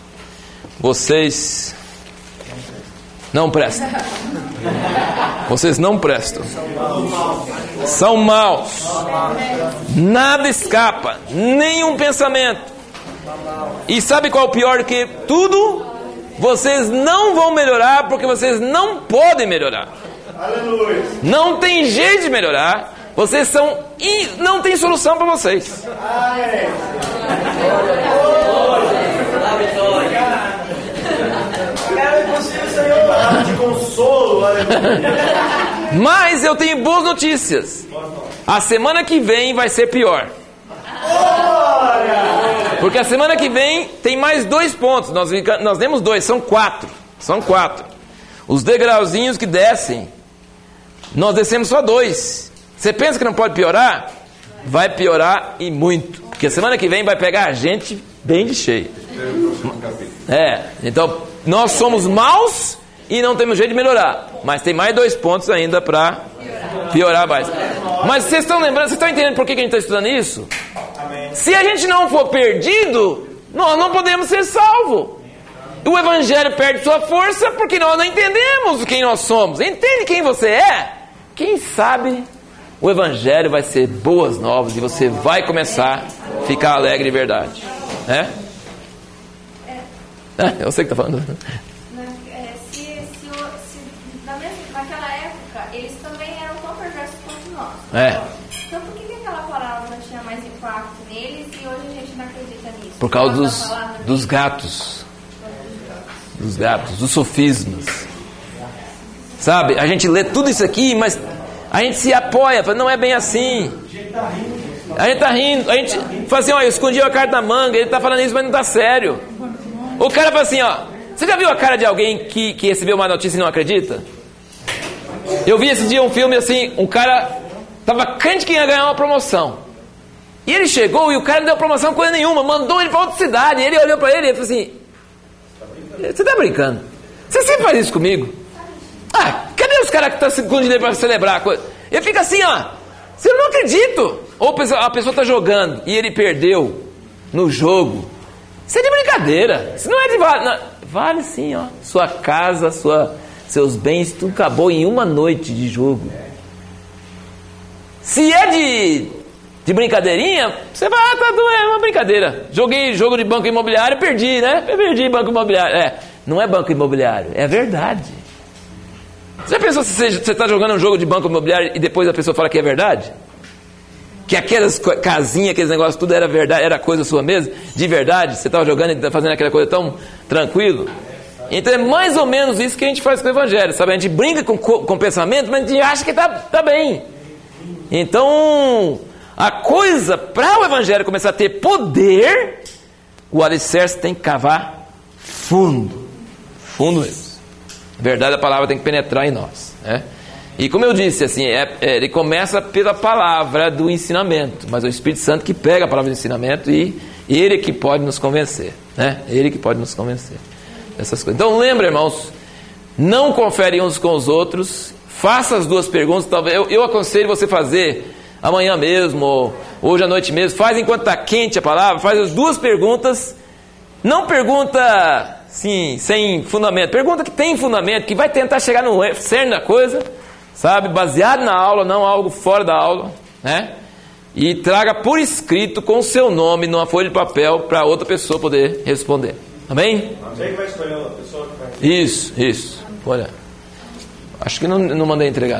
Vocês não prestam. Vocês não prestam. São maus. Nada escapa, nenhum pensamento. E sabe qual é o pior que tudo? Vocês não vão melhorar porque vocês não podem melhorar. Não tem jeito de melhorar. Vocês são... In... Não tem solução para vocês. Mas eu tenho boas notícias. A semana que vem vai ser pior. Porque a semana que vem tem mais dois pontos. Nós, nós demos dois, são quatro. São quatro. Os degrauzinhos que descem, nós descemos só dois. Você pensa que não pode piorar? Vai piorar e muito. Porque a semana que vem vai pegar a gente bem de cheio. É, então nós somos maus e não temos jeito de melhorar. Mas tem mais dois pontos ainda para piorar mais. Mas vocês estão lembrando, vocês estão entendendo por que a gente está estudando isso? Se a gente não for perdido, nós não podemos ser salvos. O Evangelho perde sua força porque nós não entendemos quem nós somos. Entende quem você é? Quem sabe o Evangelho vai ser boas novas e você vai começar a ficar alegre de verdade. É? É, eu sei que está falando. É, se, se, se, na mesma, naquela época, eles também eram tão perversos quanto nós. É. Então por que, que aquela palavra não tinha mais impacto neles e hoje a gente não acredita nisso? Por causa dos, dos gatos. Dos gatos, dos sofismas. Sabe, a gente lê tudo isso aqui, mas a gente se apoia, fala, não é bem assim. A gente tá rindo, a gente fala assim, ó, eu escondi a carta da manga, ele tá falando isso, mas não tá sério. O cara fala assim, ó, você já viu a cara de alguém que, que recebeu uma notícia e não acredita? Eu vi esse dia um filme assim, um cara Estava crente que ia ganhar uma promoção. E ele chegou e o cara não deu promoção coisa nenhuma, mandou ele para outra cidade. E ele olhou para ele e falou assim: você está brincando? Você sempre faz isso comigo? Ah, cadê os caras que estão se escondendo para celebrar a coisa? Ele fica assim, ó, eu não acredito. Ou a pessoa está jogando e ele perdeu no jogo. Isso é de brincadeira. Isso não é de vale. Não. Vale sim, ó. Sua casa, sua, seus bens, tudo acabou em uma noite de jogo. Se é de, de brincadeirinha, você vai, ah, tá, é uma brincadeira. Joguei jogo de banco imobiliário, perdi, né? Eu perdi banco imobiliário. É, não é banco imobiliário, é verdade. Você já pensou se você está jogando um jogo de banco imobiliário e depois a pessoa fala que é verdade? Que aquelas casinhas, aqueles negócios, tudo era verdade, era coisa sua mesmo? De verdade? Você estava jogando e fazendo aquela coisa tão tranquilo? Então é mais ou menos isso que a gente faz com o Evangelho, sabe? A gente brinca com, com o pensamento, mas a gente acha que está tá bem. Então, a coisa, para o Evangelho começar a ter poder, o alicerce tem que cavar fundo. Fundo mesmo. A verdade, a palavra tem que penetrar em nós, né? E como eu disse, assim, é, é, ele começa pela palavra do ensinamento, mas é o Espírito Santo que pega a palavra do ensinamento e ele que pode nos convencer, né? Ele que pode nos convencer dessas coisas. Então lembra, irmãos, não confere uns com os outros, faça as duas perguntas. Talvez eu, eu aconselho você fazer amanhã mesmo, ou hoje à noite mesmo, faz enquanto está quente a palavra, faz as duas perguntas. Não pergunta sim, sem fundamento, pergunta que tem fundamento, que vai tentar chegar no cerne da coisa, sabe, baseado na aula, não algo fora da aula, né? E traga por escrito com o seu nome numa folha de papel para outra pessoa poder responder. Amém? Você que vai escolher a pessoa que vai. Isso, isso. Olha, acho que não, não mandei entregar.